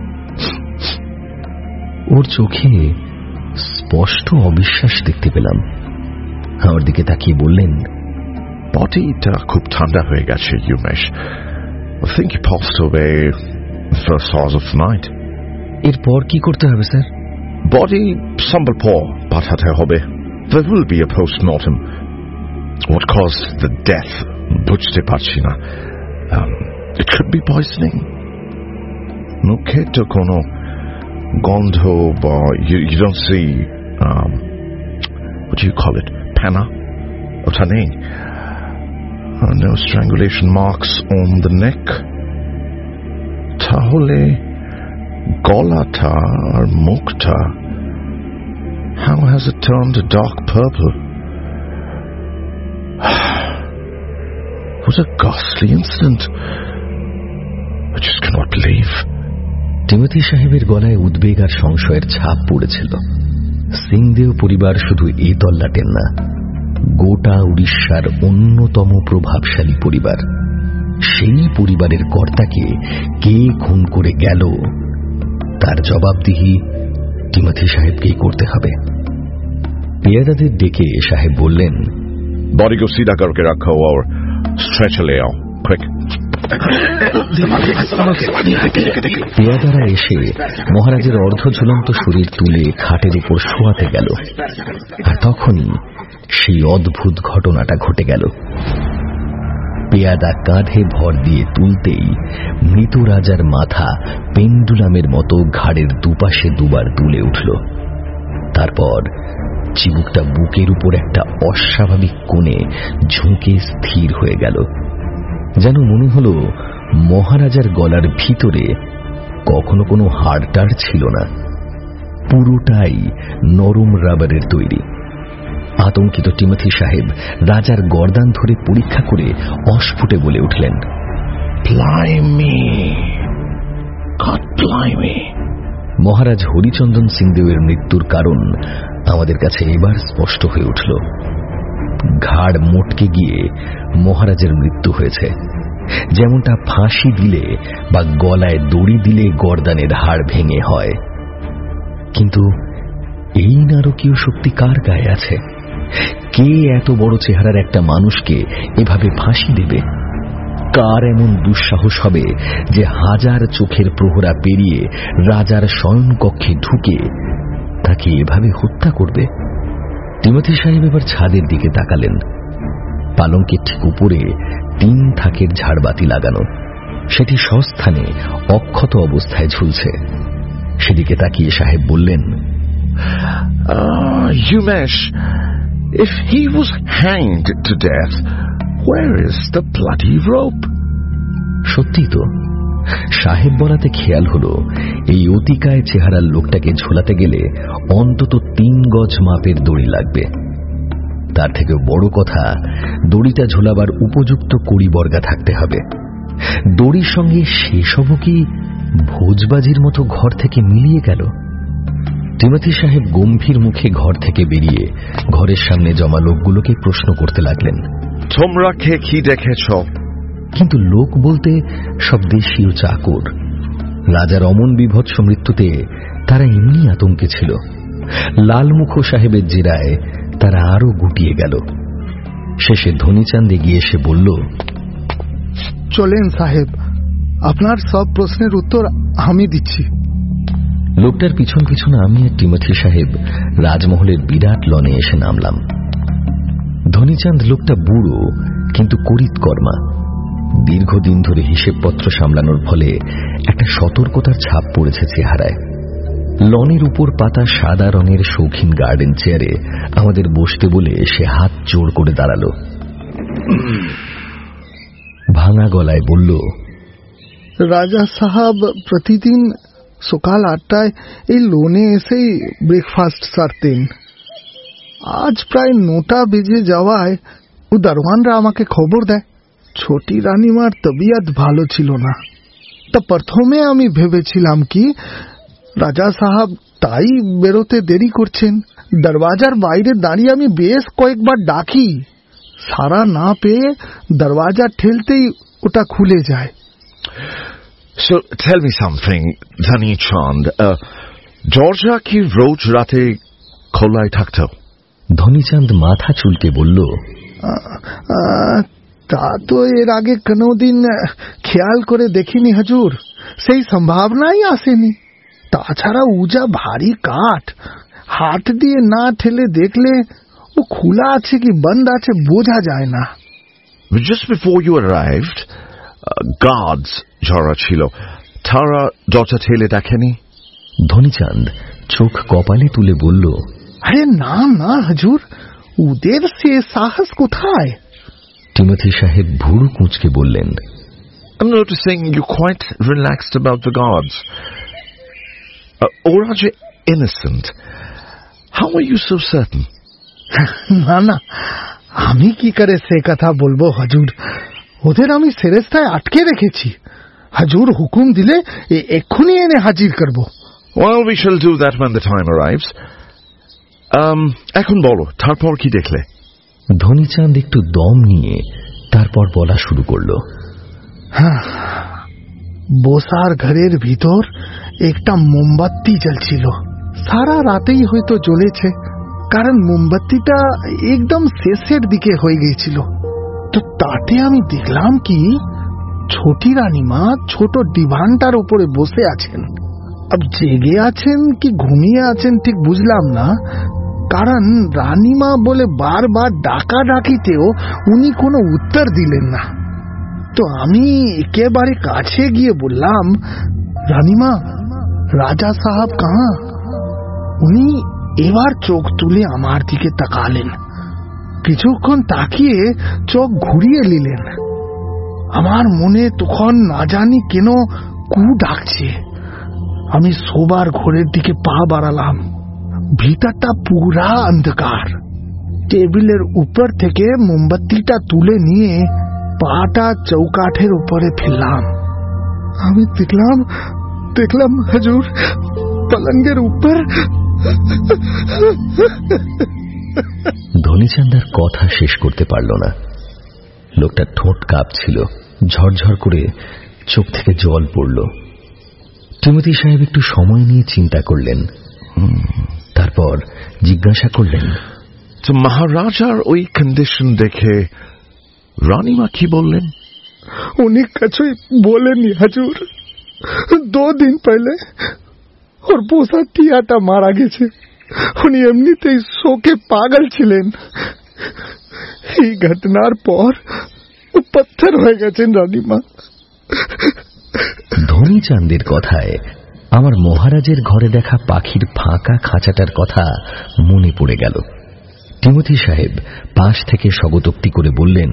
ওর চোখে স্পষ্ট অবিশ্বাস দেখতে পেলাম। আমার দিকে তাকিয়ে বললেন, বডিটা খুব ঠান্ডা হয়ে গেছে, Umesh. I think he passed away the first hours of the night. এরপর কি করতে হবে স্যার? Body সম্বলপুর পাঠাতে হবে. There will be a post-mortem. What caused the death? বুঝতে পারছি না. Um, it could be poisoning. মুখে তো কোনো গন্ধ বা you, you don't see um, what do you call it? Penna? ওটা নেই. Uh, no strangulation marks on the neck. তাহলে গলাটা আর মুখটা, how has it turned a dark purple? What a ghastly incident. I just cannot believe. Timothy সাহেবের গলায় উদ্বেগ আর সংশয়ের ছাপ পড়েছিল। সিংদেও পরিবার শুধু এই তল্লাটেন না, গোটা উড়িষ্যার অন্যতম প্রভাবশালী পরিবার। সেই পরিবারের কর্তাকে কে খুন করে গেল তার জবাবদিহি টিমোথি সাহেবকেই করতে হবে। পেয়াদাদের ডেকে সাহেব বললেন, बॉडी को सीधा करके रखो और स्ट्रेचर ले आओ, क्विक। পেয়াদারা এসে মহারাজের অর্ধ ঝুলন্ত শরীর তুলে খাটের উপর শোয়াতে গেল। আর তখনই সেই অদ্ভুত ঘটনাটা ঘটে গেল। পেয়াদা কাঁধে ভর দিয়ে তুলতেই মৃত রাজার মাথা পেন্ডুলামের মতো ঘাড়ের দুপাশে দুবার দুলে উঠল। তারপর চিবুকটা বুকের উপর একটা অস্বাভাবিক কোণে ঝুঁকে স্থির হয়ে গেল। যেন মনে হলো মহারাজার গলার ভিতরে কখনো কোনো হাড়টাড় ছিল না, পুরোটাই নরম রাবারের তৈরি। আতঙ্কিত টিমোথি সাহেব রাজার গর্দান ধরে পরীক্ষা করে অস্ফুটে বলে উঠলেন, ব্লাইমি, গড ব্লাইমি। মহারাজ হরিচন্দন সিংদেওয়ের মৃত্যুর কারণ আমাদের কাছে এবার স্পষ্ট হয়ে উঠল। ঘাড় মোটকে গিয়ে মহারাজের মৃত্যু হয়েছে। যেমনটা ফাঁসি দিলে বা গলায় দড়ি দিলে গর্দানের হাড় ভেঙে হয়। কিন্তু এই নারকীয় শক্তি কার গায়ে আছে? কে এত বড় চেহারার একটা মানুষকে এভাবে ফাঁসি দেবে? কার এমন দুঃসাহস হবে যে হাজার চোখের প্রহরা পেরিয়ে রাজার শয়নকক্ষে ঢুকে তাকে এভাবে হত্যা করবে? টিমোথি সাহেব এবার ছাদের দিকে তাকালেন। পালঙ্কের ঠিক উপরে তিন থাকের ঝাড়বাতি লাগানো, সেটি সস্থানে অক্ষত অবস্থায় ঝুলছে। সেদিকে তাকিয়ে সাহেব বললেন, Umesh, if he was hanged to death, where is the bloody rope? সত্যি তো, সাহেব বলাতে খেয়াল হলো এই অতিকায় চেহারার লোকটাকে ঝোলাতে গেলে অন্তত তিন গজ মাপের দড়ি লাগবে। তার থেকে বড় কথা, দড়িটা ঝোলাবার উপযুক্ত কড়ি বর্গা থাকতে হবে। দড়ির সঙ্গে সেসবও কি ভোজবাজির মতো ঘর থেকে মিলিয়ে গেল? টিমোথি সাহেব গম্ভীর মুখে ঘর থেকে বেরিয়ে ঘরের সামনে জমা লোকগুলোকে প্রশ্ন করতে লাগলেন, তোমরা কে কি দেখেছ? কিন্তু লোক বলতে সব দেশীয় চাকর। রাজার অমন বিভৎস মৃত্যুতে তারা এমনি আতঙ্কে ছিল। লালমুখ সাহেবের জেরায় তারা আরো গুটিয়ে গেল। শেষে ধনীচাঁদ এগিয়ে এসে বলল, চলেন সাহেব, আপনার সব প্রশ্নের উত্তর আমি দিচ্ছি। লোকটার পিছন পিছন আমি আর টিমোথি সাহেব রাজমহলের বিরাট লনে এসে নামলাম। ধনীচাঁদ লোকটা বুড়ো কিন্তু করিতকর্মা। দীর্ঘদিন ধরে হিসেবপত্র সামলানোর ফলে একটা সতর্কতার ছাপ পড়েছে চেহারায়। লনের উপর পাতা সাদা রঙের শৌখিন গার্ডেন চেয়ারে আমাদের বসতে বলে সে হাত জোড় করে দাঁড়ালো। ভাঙা গলায় বলল, রাজা সাহাব প্রতিদিন সকাল আটটায় এই লোনে এসেই ব্রেকফাস্ট সারতেন। আজ প্রায় নটা বেজে যাওয়ায় ও দারোয়ানরা আমাকে খবর দেয় ছোটি রানীমার তবিয়ত ভালো ছিল না। তা প্রথমে আমি ভেবেছিলাম কি রাজা সাহাব তাই বেরোতে দেরি করছেন। দরওয়াজার বাইরে দাঁড়িয়ে আমি বেশ কয়েকবার ডাকি, সারা না পেয়ে দরওয়াজা ঠেলতেই ওটা খুলে যায়। So tell me something, Dhanichand. Uh, দরজা কি রোজ রাতে খোলাই থাকত? ধনীচাঁদ মাথা চুলকে বলল, তা তো এর আগে কোনোদিন খেয়াল করে দেখিনি হুজুর, সেই সম্ভাবনাই আসেনি। তাছাড়া উজা ভারী কাঠ, হাত দিয়ে না ঠেলে দেখলে ও খোলা আছে কি বন্ধ আছে বোঝা যায় না। Just before you arrived, uh, guards যারা ছিল তারা দরজা ঠেলে দেখেনি? ধনীচাঁদ চোখ কপালে তুলে বলল, আরে না না হুজুর, ওদের সে সাহস কোথায়? টিমোথি সাহেব ভুরু কুঁচকে বললেন, I'm noticing you're quite relaxed about the guards. Uh, ওরা যে innocent. How are you so certain? না না, আমি কি করে সে কথা বলবো হুজুর, ওদের আমি সেরেস্তায় আটকে রেখেছি। হুজুর হুকুম দিলে এক্ষুনি এনে হাজির করব। Well, we shall do that when the time arrives. Um, এখন বলো, তারপর কি দেখলে? ধনীচাঁদ একটু দম নিয়ে তারপর বলা শুরু করল, বসার ঘরের ভিতর একটা মোমবাতি জ্বলছিল। সারা রাতেই হয়তো জ্বলেছে, কারণ মোমবাতিটা একদম শেষের দিকে হয়ে গিয়েছিল। তো তাতে আমি দেখলাম কি ছোটি রানীমা ছোট ডিভানটার উপরে বসে আছেন। আব জেগে আছেন কি ঘুমিয়ে আছেন ঠিক বুঝলাম না, কারণ রানীমা বলে বারবার ডাকা ডাকিতেও উনি কোনো উত্তর দিলেন না। তো আমি একেবারে কাছে গিয়ে বললাম, রানীমা, রাজা সাহাব কাহা? উনি এবার চোখ তুলে আমার দিকে তাকালেন, কিছুক্ষণ তাকিয়ে চোখ ঘুরিয়ে নিলেন। আমার মনে তখন না জানি কেন কু ডাকছে। আমি শোবার ঘরের দিকে পা বাড়ালাম। ভিতরটা পুরা অন্ধকার। টেবিলের উপর থেকে মোমবাতিটা তুলে নিয়ে পাটা চৌকাঠের উপরে ফেললাম। আমি দেখলাম দেখলাম হুজুর পলঙ্গের উপর। ধনীচাঁদ আর কথা শেষ করতে পারল না। লোকটা ঠোঁট কাঁপছিল, ঝরঝর করে চোখ থেকে জল পড়ল। টিমোথি সাহেব একটু সময় নিয়ে চিন্তা করলেন, তারপর জিজ্ঞাসা করলেন, তো মহারাজার ওই কন্ডিশন দেখে রানীমা কি বললেন? উনি কিছুই বলেননি হুজুর। দো দিন পহলে ওর পোষা টিয়াটা মারা গেছে। উনি এমনিতেই শোকে পাগল ছিলেন। এই ঘটনার পর পাথর হয়ে গেছেন রানীমা। ধনীচাঁদের কথায় আমার মহারাজের ঘরে দেখা পাখির ফাঁকা খাঁচাটার কথা মনে পড়ে গেল। টিমোথি সাহেব পাশ থেকে স্বগতোক্তি করে বললেন,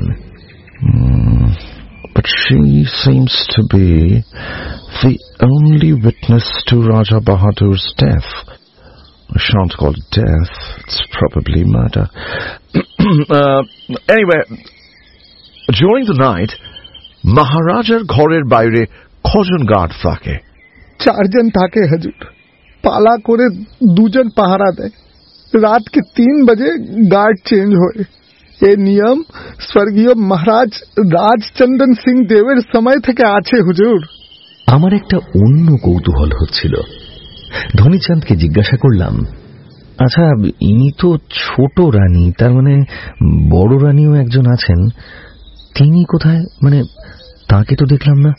But she seems to be the only witness to Raja Bahadur's death. I shan't call it death. It's probably murder. uh, anyway, during the night, Maharajar ঘরের বাইরে কজন গার্ড থাকে? চারজন থাকে হুজুর। পালা করে দুজন পাহারা দেয়। রাত के तीन बजे गार्ड चेंज হয়। এই নিয়ম স্বর্গীয় মহারাজ রাজচন্দ্রন সিং দেবের সময় থেকে আছে হুজুর। আমার একটা অন্য কৌতূহল হচ্ছিল। ধনীচাঁদকে জিজ্ঞাসা করলাম, আচ্ছা, ইনি তো ছোট রানী, তার মানে বড় রানীও একজন আছেন, তিনি কোথায়? মানে তাকে তো দেখলাম না।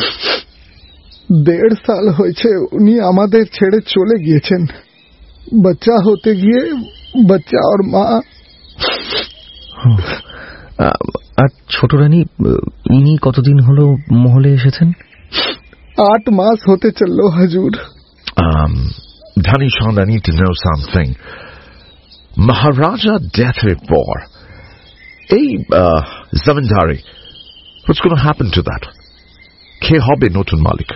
দেড় সাল হয়েছে উনি আমাদের ছেড়ে চলে গিয়েছেন। বাচ্চা হতে গিয়ে বাচ্চা আর মা। আর ছোট রানী, ইনি কতদিন হলো মহলে এসেছেন? আট মাস হতে চলল হুজুর। Dhani Chand, I need to know something. Maharaja deathের পর এই জমিদারি, what's going to happen to that? কে হবে নতুন মালিক?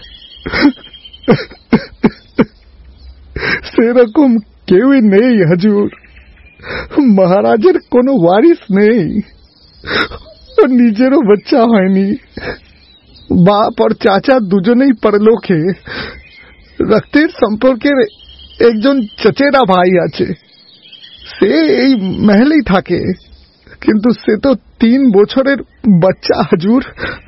সেরকম কেউই নেই হুজুর। মহারাজের কোনো ওয়ারিস নেই। নিজেরও বাচ্চা হয়নি। বাপ আর চাচা দুজনেই পরলোকে। রক্তের সম্পর্কের একজন চচেরা ভাই আছে, সে এই মহলেই থাকে, কিন্তু সে তো তিন বছরের বাচ্চা হুজুর।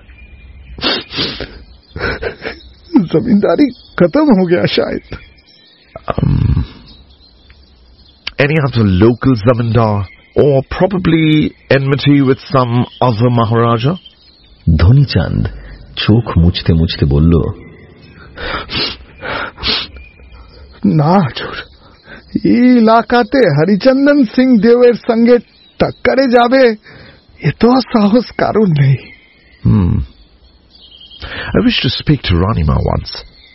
জমিদারি খতম हो गया शायद। Um, any other local zamindar or probably enmity with some other Maharaja? ধনীচাঁদ চোখ মুছতে মুছতে বলল, না হুজুর, এই এলাকাতে হরিচন্দন সিং দেবের সঙ্গে টক্করে যাবে এত সাহস কারণ নেই। Hmm. I wish to speak to Ranima once.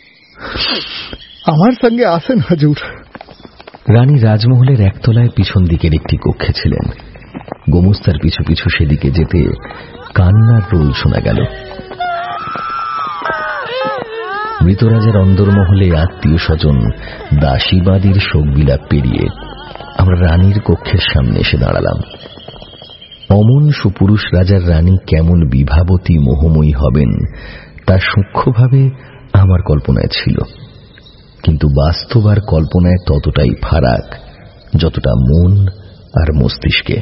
আমার সঙ্গে আসেন হুজুর। রানী রাজমহলের একতলায় পিছন দিকের একটি কক্ষে ছিলেন। গোমস্তার পিছু পিছু সেদিকে যেতে কান্নার রোল শোনা গেল। মৃতরাজার অন্দরমহলে আত্মীয় স্বজন দাসীবাদীর শোকবিলাপ পেরিয়ে আমরা রানীর কক্ষের সামনে এসে দাঁড়ালাম। অমন সুপুরুষ রাজার রানী কেমন বিভাবতী মোহময়ী হবেন তা সূক্ষ্মভাবে আমার কল্পনায় ছিল, কিন্তু বাস্তব আর কল্পনায় ততটাই ফারাক যতটা মন আর মস্তিষ্কে।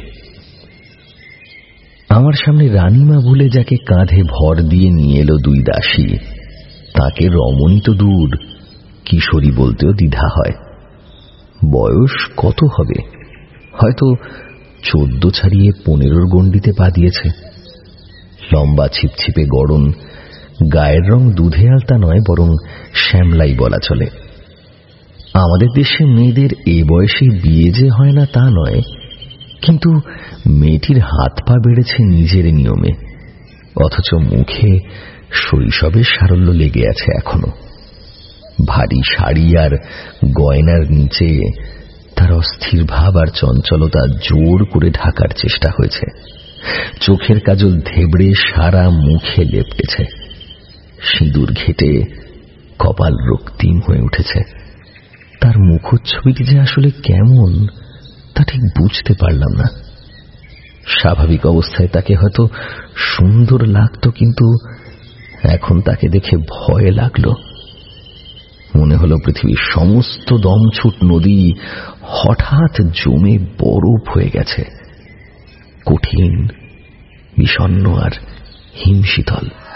আমার সামনে রানীমা বলে যাকে কাঁধে ভর দিয়ে নিয়ে এলো দুই দাসী, তাকে রমণী তো দূর, কিশোরী বলতেও দ্বিধা হয়। বয়স কত হবে? হয়তো চোদ্দ ছাড়িয়ে পনেরোর গণ্ডিতে পা দিয়েছে। লম্বা ছিপছিপে গড়ন, গায়ের রং দুধে আলতা নয়, বরং শ্যামলাই বলা চলে। আমাদের দেশে মেয়েদের এ বয়সে বিয়ে যে হয় না তা নয়, কিন্তু মেয়েটির হাত পা বেড়েছে নিজের নিয়মে, অথচ মুখে শৈশবের সারল্য লেগে আছে এখনো। ভারী শাড়ি আর গয়নার নিচে তার অস্থির ভাব আর চঞ্চলতা জোর করে ঢাকার চেষ্টা হয়েছে। চোখের কাজল ধেবড়ে সারা মুখে লেপটেছে, সিঁদুর ঘেটে কপাল রক্তিম হয়ে উঠেছে। তার মুখচ্ছবিটি যে আসলে কেমন তা ঠিক বুঝতে পারলাম না। স্বাভাবিক অবস্থায় তাকে হয়তো সুন্দর লাগতো, কিন্তু এখন তাকে দেখে ভয় লাগলো। মনে হলো পৃথিবীর সমস্ত দমছুট নদী হঠাৎ জমে বরফ হয়ে গেছে, কঠিন, বিষণ্ণ আর হিমশীতল।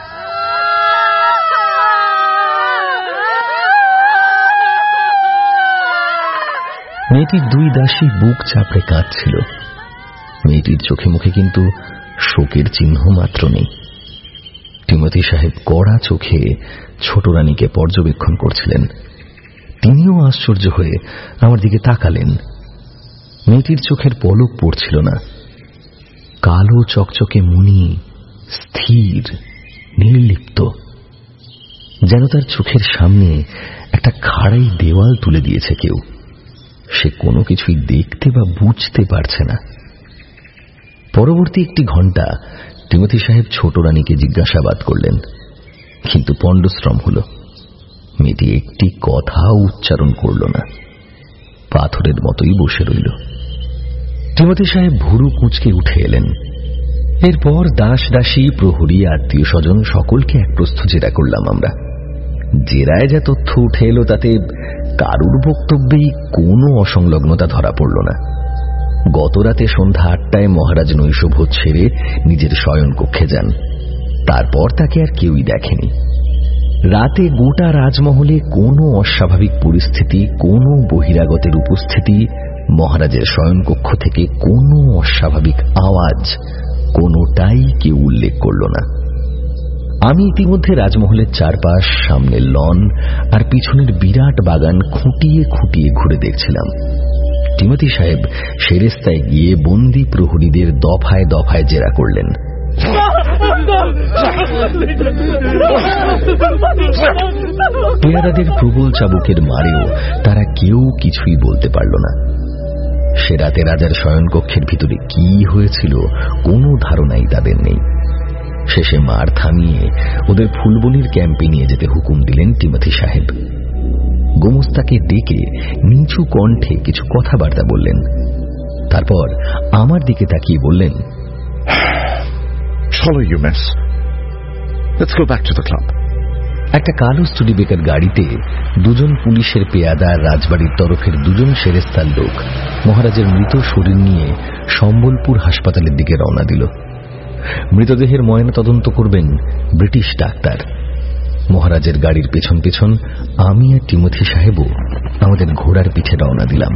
মেয়েটির দুই দাসী বুক চাপড়ে কাঁদছিল। মেয়েটির চোখে মুখে কিন্তু শোকের চিহ্ন মাত্র নেই। টিমোথি সাহেব কড়া চোখে ছোট রানীকে পর্যবেক্ষণ করছিলেন। তিনিও আশ্চর্য হয়ে আমার দিকে তাকালেন। মেয়েটির চোখের পলক পড়ছিল না। কালো চকচকে মনি, স্থির, নির্লিপ্ত, যেন তার চোখের সামনে একটা খাড়াই দেওয়াল তুলে দিয়েছে কেউ। সে কোনো কিছুই দেখতে বা বুঝতে পারছে না। পরবর্তী একটি ঘন্টা টিমোথি সাহেব ছোট রানীকে জিজ্ঞাসাবাদ করলেন, কিন্তু পণ্ডশ্রম হল। মেয়েটি একটি কথাও উচ্চারণ করল না, পাথরের মতোই বসে রইল। টিমোথি সাহেব ভুরু কুঁচকে উঠে এলেন। এরপর দাস দাসী, প্রহরী, আত্মীয় স্বজন সকলকে এক প্রস্থ জেরা করলাম আমরা। জেরায় যা তথ্য উঠে এলো তাতে কারুর বক্তব্যেই কোনো অসংলগ্নতা ধরা পড়ল না। গতরাতে সন্ধ্যা আটটায় মহারাজ নৈশভোজ ছেড়ে নিজের শয়নকক্ষে যান। তারপর তাকে আর কেউই দেখেনি। রাতে গোটা রাজমহলে কোনো অস্বাভাবিক পরিস্থিতি, কোনো বহিরাগতের উপস্থিতি, মহারাজের শয়নকক্ষ থেকে কোনো অস্বাভাবিক আওয়াজ, কোনোটাই কেউ উল্লেখ করল না। আমি ইতিমধ্যে রাজমহলের চারপাশ, সামনের লন আর পিছনের বিরাট বাগান খুঁটিয়ে খুঁটিয়ে ঘুরে দেখছিলাম। টিমোথি সাহেব সেরেস্তায় গিয়ে বন্দী প্রহরীদের দফায় দফায় জেরা করলেন। পেয়ারাদের প্রবল চাবুকের মারেও তারা কেউ কিছুই বলতে পারল না। সে রাতে রাজার শয়নকক্ষের ভিতরে কি হয়েছিল কোনো ধারণাই তাদের নেই। শেষে মার থামিয়ে ওদের ফুলবনির ক্যাম্পে নিয়ে যেতে হুকুম দিলেন টিমোথি সাহেব। গোমস্তাকে ডেকে নিচু কণ্ঠে কিছু কথাবার্তা বললেন। তারপর আমার দিকে তাকিয়ে বললেন, চলো Umesh, let's go back to the club. একটা কালো স্টুডিবেকার গাড়িতে দুজন পুলিশের পেয়াদা, রাজবাড়ির তরফের দুজন সেরেস্তার লোক মহারাজের মৃত শরীর নিয়ে সম্বলপুর হাসপাতালের দিকে রওনা দিল। মৃতদেহের ময়না তদন্ত করবেন ব্রিটিশ ডাক্তার। মহারাজের গাড়ির পেছন পেছন আমি আর টিমোথি সাহেবও আমাদের ঘোড়ার পিঠে রওনা দিলাম।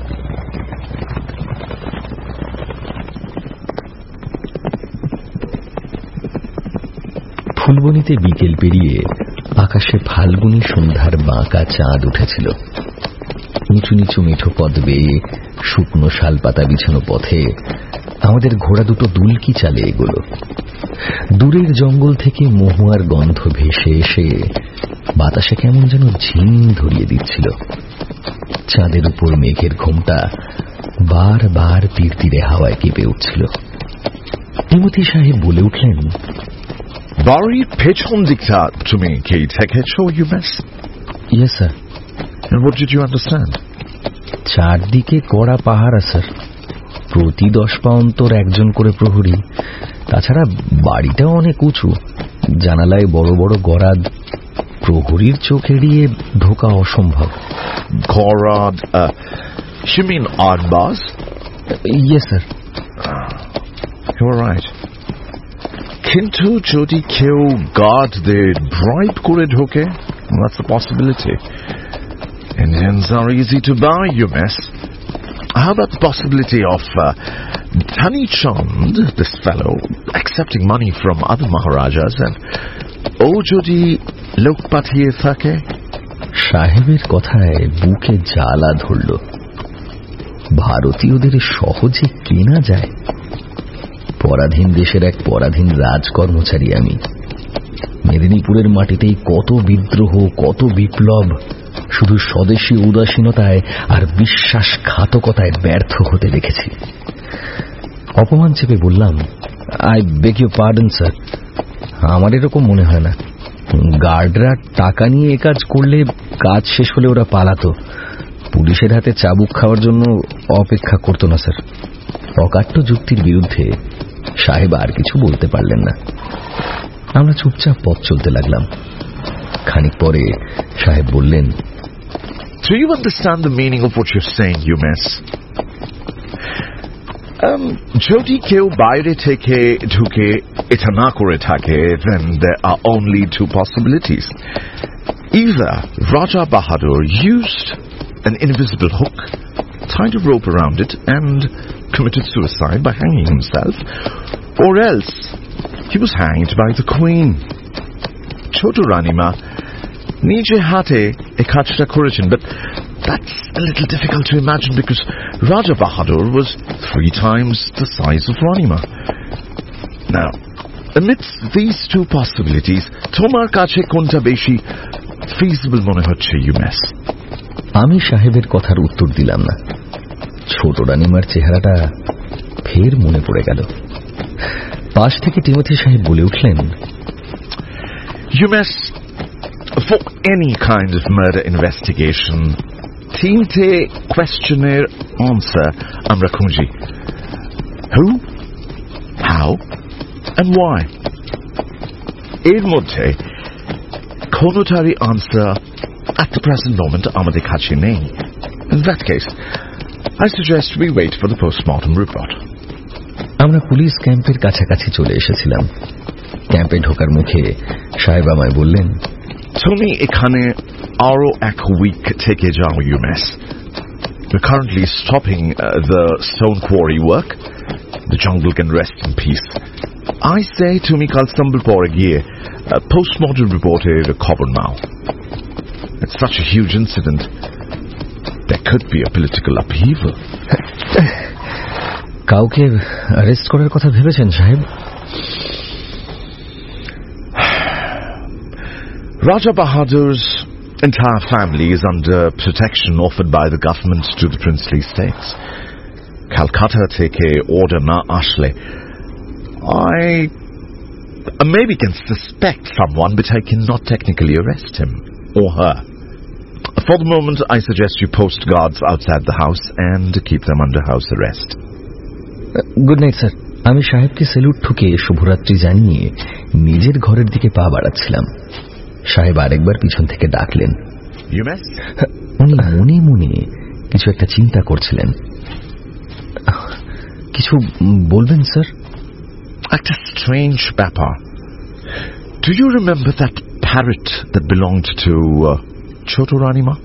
ফুলবনিতে বিকেল পেরিয়ে আকাশে ফাল্গুনী সন্ধ্যার বাঁকা চাঁদ উঠেছিল। নিচু নিচু মেঠো পথ বেয়ে শুকনো শালপাতা বিছানো পথে আমাদের ঘোড়া দুটো দুলকি চালে এগোলো। দূরের জঙ্গল থেকে মহুয়ার গন্ধ ভেসে এসে বাতাসে কেমন যেন ঝিম ধরিয়ে দিচ্ছিল। চাঁদের উপর মেঘের ঘোমটা বার বার তীর তীরে হাওয়ায় কেঁপে উঠছিল। টিমোথি সাহেব বলে উঠলেন, বাড়ির পেছন দিকটা তুমি কি দেখেছ Umesh? Yes sir. And what did you understand? চারদিকে কড়া পাহারা স্যার, প্রতি দশ পা অন্তর একজন করে প্রহরী। তাছাড়া বাড়িটাও অনেক উঁচু, জানালায় বড় বড় গরাদ। প্রহরীর চোখ এড়িয়ে ঢোকা অসম্ভব। গরাদ? You mean armed bars? Yes sir. You're right. কিন্তু যদি কেউ গার্ডদের ব্রাইব করে ঢোকে, that's a possibility. Indians are easy to buy, you miss. How about the possibility of uh, Dhani Chand, this fellow, accepting money from other Maharajas and ও যদি লোক পাঠিয়ে থাকে? সাহেবের কথায় বুকে জ্বালা ধরল। ভারতীয়দের সহজে কেনা যায়? পরাধীন দেশের এক পরাধীন রাজকর্মচারী আমি। মেদিনীপুরের মাটিতেই কত বিদ্রোহ, কত বিপ্লব শুধু স্বদেশী উদাসীনতায় আর বিশ্বাসঘাতকতায় ব্যর্থ হতে দেখেছি। অপমান চেপে বললাম, I beg your pardon sir, আমার এরকম মনে হয় না। গার্ডরা টাকা নিয়ে এ কাজ করলে কাজ শেষ হলে ওরা পালাতো, পুলিশের হাতে চাবুক খাওয়ার জন্য অপেক্ষা করতো না স্যার। অকাট্য যুক্তির বিরুদ্ধে সাহেব আর কিছু বলতে পারলেন না। আমরা চুপচাপ পথ চলতে লাগলাম। খানিক পরে সাহেব বললেন, Do you understand the meaning of what you're saying, you miss? Um, যদি কেউ বাইরে থেকে ঢুকে এটা না করে থাকে, then there are only two possibilities. Either Raja Bahadur used an invisible hook tied a rope around it and committed suicide by hanging himself, or else he was hanged by the Queen. Choto Ranima nije hate e kajta korechen, but that's a little difficult to imagine because Raja Bahadur was three times the size of Ranima. Now, amidst these two possibilities, tomar kache konta beshi feasible mone hocche, Umesh? আমি সাহেবের কথার উত্তর দিলাম না। ছোট রানিমার চেহারাটা ফের মনে পড়ে গেল। পাশ থেকে টিমোথি সাহেব বলে উঠলেন, Umesh, for any kind of murder investigation, tinte questionnaire answer amra khunji. Who, how, and why? Er moddhe konotari answer at the present moment amade kache nei. In that case, I suggest we wait for the postmortem report. আমরা police ক্যাম্পের কাছাকাছি চলে এসেছিলাম। ক্যাম্পে ঢোকার মুখে সাহেব আমায় বললেন, তুমি এখানে আরো এক উইক থেকে যাও, Umesh. We're currently stopping uh, the stone quarry work. The jungle can rest in peace. I say tumi kal sambal pore giye postmortem report er khobor nao. It's such a huge incident. There could be a political upheaval. কাউকে arrest করার কথা ভেবেছেন সাহেব? Raja Bahadur's entire family is under protection offered by the government to the princely states. Calcutta theke order na ashle, I maybe can suspect someone, but I cannot technically arrest him or her. For the moment, I suggest you post guards outside the house and keep them under house arrest. Good night sir. আমি সাহেবকে salute ঠুকে শুভরাত্রি জানিয়ে নিজের ঘরের দিকে পা বাড়াচ্ছিলাম। সাহেব আরেকবার পিছন থেকে ডাকলেন। উনি মনে মনে কিছু একটা চিন্তা করছিলেন। কিছু বলবেন স্যার? একটা স্ট্রেঞ্জ ব্যাপার। Do you remember that parrot that belonged to uh, Choto Ranima?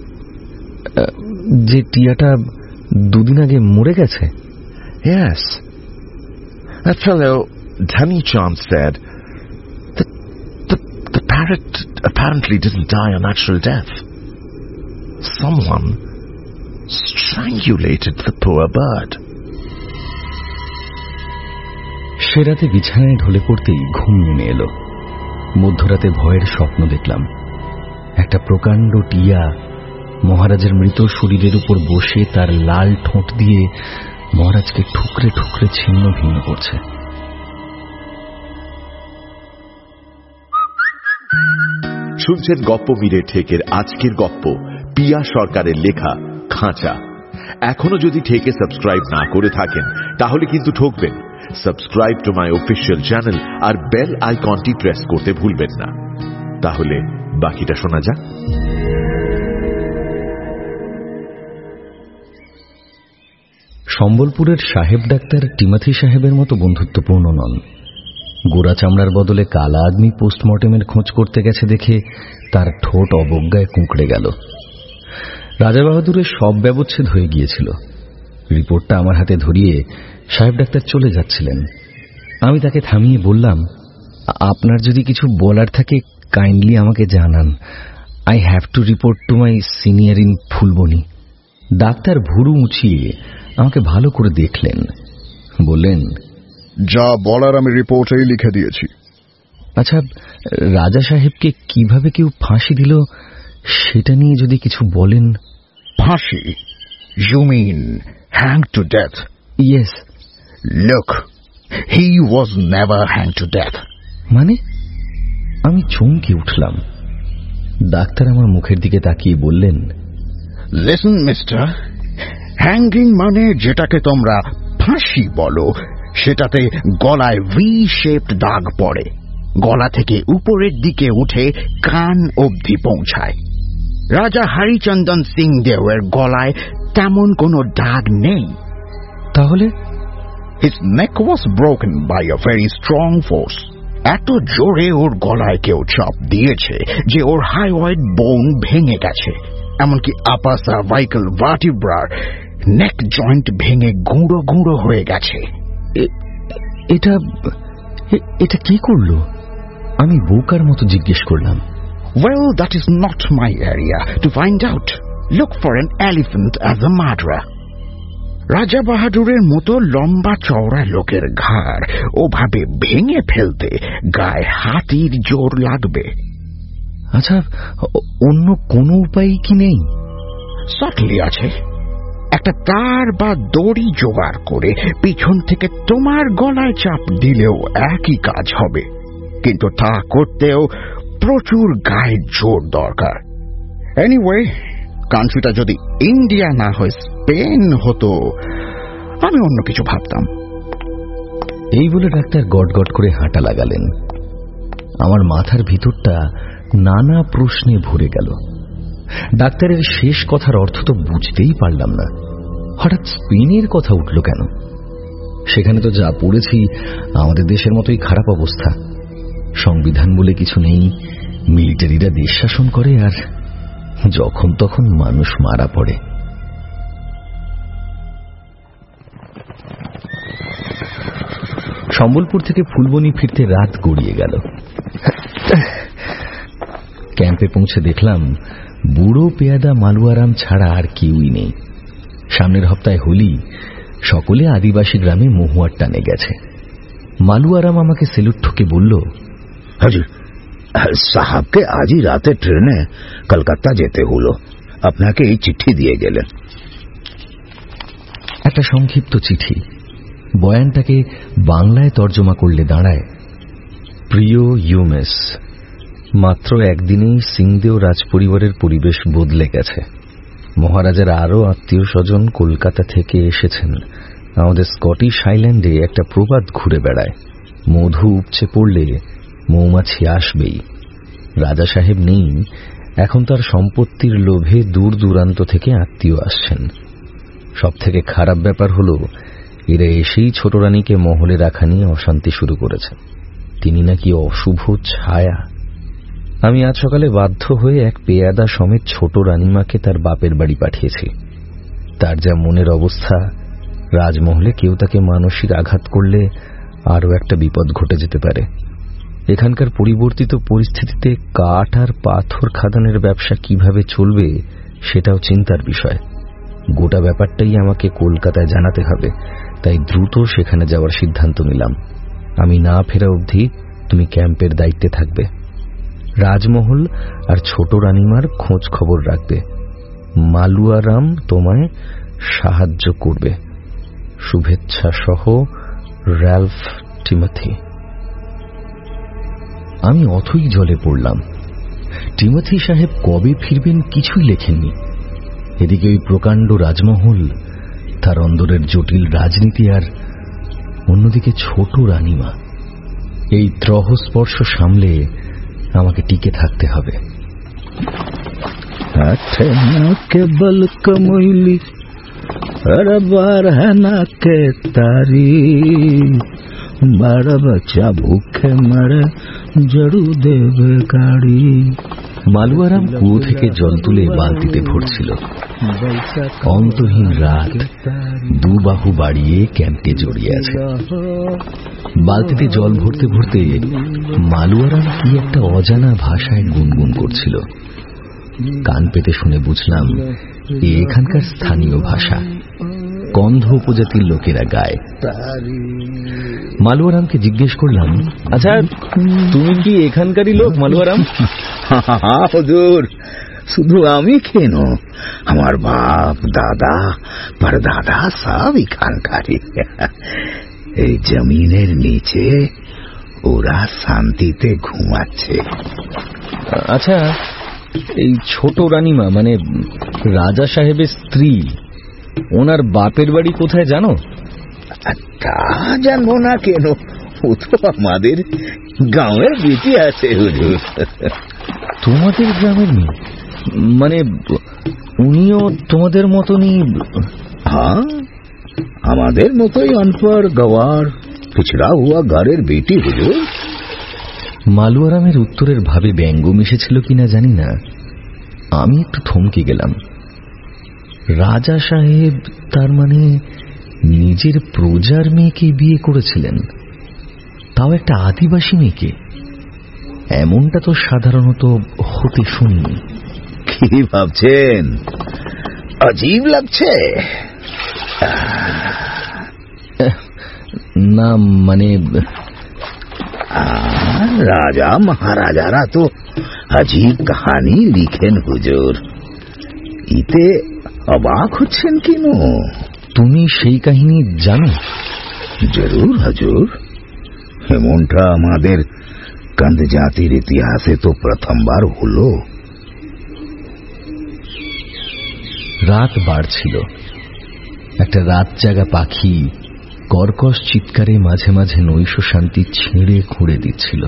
যে টিয়াটা দুদিন আগে মরে গেছে? Yes. That fellow, Dhani Chand, said that the, the parrot apparently didn't die a natural death. Someone strangulated the poor bird. সে রাতে বিছানায় ঢলে পড়তেই ঘুম নেমে এলো। মধ্যরাতে ভয়ের স্বপ্ন দেখলাম। একটা প্রকাণ্ড টিয়া মহারাজের মৃত শরীরের উপর বসে তার লাল ঠোঁট দিয়ে মহারাজকে ঠুকরে ঠুকরে ছিন্ন ভিন্ন করছে। শুনছেন গপ্প মিরে ঠেকের আজকের গপ্প পিয়া সরকারের লেখা খাঁচা। এখনো যদি ঠেকে সাবস্ক্রাইব না করে থাকেন তাহলে কিন্তু ঠকবেন। Subscribe to my official channel আর বেল আইকনটি প্রেস করতে ভুলবেন না। তাহলে বাকিটা শোনা যাক। সম্বলপুরের সাহেব ডাক্তার টিমোথি সাহেবের মতো বন্ধুত্বপূর্ণ নন। গোরা চামড়ার বদলে কালা আদমি পোস্টমর্টেমের খোঁজ করতে গেছে দেখে তার ঠোঁট অবজ্ঞায় কুঁকড়ে গেল। রাজা বাহাদুরের সব ব্যবচ্ছেদ হয়ে গিয়েছিল। রিপোর্টটা আমার হাতে ধরিয়ে সাহেব ডাক্তার চলে যাচ্ছিলেন। আমি তাকে থামিয়ে বললাম, আপনার যদি কিছু বলার থাকে কাইন্ডলি আমাকে জানান। I have to report to my senior in Phulbani. Doctor ভুরু উঁচিয়ে আমাকে ভালো করে দেখলেন, বললেন, যা বলার আমি রিপোর্টেই লিখে দিয়েছি। আচ্ছা, রাজা সাহেবকে কিভাবে কেউ ফাঁসি দিল সেটা নিয়ে যদি কিছু বলেন। ফাঁসি? You mean hanged to death? Yes. Look, he was never hanged to death. মানে? আমি চমকে উঠলাম। ডাক্তার আমার মুখের দিকে তাকিয়ে বললেন, Listen, mister, hanging মানে যেটাকে তোমরা ফাঁসি বলো সেটাতে গলায় ভি শেপড দাগ পড়ে, গলা থেকে উপরের দিকে উঠে কান অবধি পৌঁছায়। রাজা হরিচন্দন সিং দেওয়ের গলায় তেমন কোনো দাগ নেই। তাহলে? His neck was broken by a very strong force. এত জোরে ওর গলায় কেউ চাপ দিয়েছে যে ওর হাইওয়েড বোন ভেঙে গেছে, এমনকি আপার সার্ভাইকাল ভার্টিব্রার নেক জয়েন্ট ভেঙে গুঁড়ো গুঁড়ো হয়ে গেছে। এটা এটা কি করলো? আমি বোকার মতো জিজ্ঞেস করলাম। Well, that is not my area to find out. Look for an elephant as a murderer. রাজা বাহাদুরের মতো লম্বা চওড়া লোকের ঘাড় ওভাবে ভেঙে ফেলতে গায়ে হাতির জোর লাগবে। আচ্ছা, অন্য কোনো উপায় কি নেই? সার্টলি আছে। একটা তার বা দড়ি জোগাড় করে পিছন থেকে তোমার গলায় চাপ দিলেও একই কাজ হবে, কিন্তু তা করতেও প্রচুর গায়ের জোর দরকার। এনিওয়ে, কান্ট্রিটা যদি ইন্ডিয়া না হয় স্পেন হতো, আমি অন্য কিছু ভাবতাম। এই বলে ডাক্তার গট গট করে হাঁটা লাগালেন। আমার মাথার ভিতরটা নানা প্রশ্নে ভরে গেল। ডাক্তারের শেষ কথার অর্থ তো বুঝতেই পারলাম না। হঠাৎ স্পেনের কথা উঠল কেন? সেখানে তো যা পড়েছি আমাদের দেশের মতোই খারাপ অবস্থা। সংবিধান বলে কিছু নেই, মিলিটারিরা দেশ শাসন করে, আর যখন তখন মানুষ মারা পড়ে। সম্বলপুর থেকে ফুলবনি ফিরতে রাত গড়িয়ে গেল। ক্যাম্পে পৌঁছে দেখলাম বুড়ো পেয়াদা মালুয়ারাম ছাড়া আর কেউই নেই। সামনের হপ্তায় হোলি, সকলে আদিবাসী গ্রামে মহুয়ার টানে গেছে। মালুয়ারাম আমাকে সেলুট ঠুকে বলল, হাজি সাহাবকে আজই রাতে ট্রেনে কলকাতা যেতে হলো, আপনাকে এই চিঠি দিয়ে গেলেন। একটা সংক্ষিপ্ত চিঠি। বয়ানটাকে বাংলায় তর্জমা করলে দাঁড়ায়, প্রিয় ইউমেস, মাত্র একদিনেই সিংদেও রাজপরিবারের পরিবেশ বদলে গেছে। মহারাজার আরও আত্মীয় স্বজন কলকাতা থেকে এসেছেন। আমাদের স্কটিশ আইল্যান্ডে একটা প্রবাদ ঘুরে বেড়ায়, মধু উপচে পড়লে মৌমাছি আসবেই। রাজা সাহেব নেই, এখন তার সম্পত্তির লোভে দূর দূরান্ত থেকে আত্মীয় আসছেন। সব থেকে খারাপ ব্যাপার হল, এরা এসেই ছোট রানীকে মহলে রাখা নিয়ে অশান্তি শুরু করেছে। তিনি নাকি অশুভ ছায়া। আমি আজ সকালে বাধ্য হয়ে এক পেয়াদা সমেত ছোট রানীমাকে তার বাপের বাড়ি পাঠিয়েছি। তার যা মনের অবস্থা, রাজমহলে কেউ তাকে মানসিক আঘাত করলে আরও একটা বিপদ ঘটে যেতে পারে। এখানকার পরিবর্তিত পরিস্থিতিতে কাঠ আর পাথর খাদানের ব্যবসা কিভাবে চলবে সেটাও চিন্তার বিষয়। গোটা ব্যাপারটাই আমাকে কলকাতায় জানাতে হবে, তাই দ্রুত সেখানে যাওয়ার সিদ্ধান্ত নিলাম। আমি না ফেরা অবধি তুমি ক্যাম্পের দায়িত্বে থাকবে। রাজমহল আর ছোট রানীমার খোঁজ খবর রাখবে। মালুয়ারাম তোমায় সাহায্য করবে। শুভেচ্ছা সহ, র্যালফ টিমথি। আমি অথই জলে পড়লাম। টিমথি সাহেব কবে ফিরবেন কিছুই লেখেননি। এদিকে ওই প্রকাণ্ড রাজমহল, তার অন্দরের জটিল রাজনীতি, আর অন্যদিকে ছোট রানীমা। এই ত্রহস্পর্শ সামলে আমাকে টিকে থাকতে হবে। কেবল কমইলি বার কে তারি বারা বাচ্চা ভুখে মারে জড়ু দেবে গাড়ি। মালুয়ারাম কুয়ো থেকে জল তুলে বালতিতে ভরছিল। অন্তহীন রাত, দুবাহু বাড়িয়ে ক্যাম্পে জড়িয়ে আছে। বালতিতে জল ভরতে ভরতে মালুয়ারাম কি একটা অজানা ভাষায় গুনগুন করছিল। কান পেতে শুনে বুঝলাম এখানকার স্থানীয় ভাষা, কন্ধ উপজাতির লোকেরা গায়। মালুয়ারামকে জিজ্ঞেস করলাম, আচ্ছা তুমি কি এখানকারই লোক মালুয়ারাম? হুজুর, শুধু আমি কেন, আমার বাপ দাদা পরদাদা সব এখানকারই। এই জমিনের নিচে ওরা শান্তিতে ঘুমাচ্ছে। আচ্ছা, এই ছোট রানীমা মানে রাজা সাহেবের স্ত্রী, ওনার বাপের বাড়ি কোথায় জানো? তা জানবো না কেন, ও তো আমাদের গ্রামের বেটি আছে হুজুর। তোমাদের গ্রামের মেয়ে? মানে উনিও তোমাদের মতনই? হ্যাঁ, আমাদের মতোই অনপড় গওয়ার পিছড়া হুয়া ঘরের বেটি হুজুর। মালুয়ারামের উত্তরের ভাবে ব্যঙ্গ মিশেছিল কিনা জানি না, আমি একটু থমকে গেলাম। রাজা সাহেব তার মানে নিজের প্রজার মেয়েকে বিয়ে করেছিলেন, তাও একটা আদিবাসী মেয়েকে। এমনটা তো সাধারণত হতে শুনি। কি ভাবছেন? অজীব লাগছে? না মানে রাজা মহারাজারা তো अजीब कहानी लिखेन हुजूर, इते अबाक হচ্ছেন কেন? তুমি সেই কাহিনী জানো? জরুর হুজুর, এমনটা আমাদের কন্দ জাতির ইতিহাসে তো প্রথমবার হলো। রাত বাড়ছিল। একটা রাত জাগা পাখি কর্কশ চিৎকারে মাঝে মাঝে নৈশ শান্তি ছিঁড়ে খুঁড়ে দিচ্ছিল।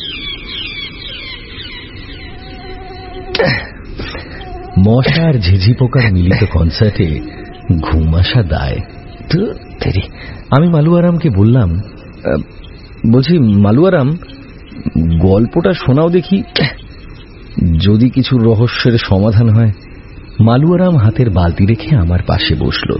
মশা আর ঝিঝি পোকার মিলিত কনসার্টে ঘুম আসা দায়। আমি মালুয়ারামকে বললাম, বলছি মালুয়ারাম, গল্পটা শোনাও দেখি, যদি কিছু রহস্যের সমাধান হয়। মালুয়ারাম হাতের বালতি রেখে আমার পাশে বসল।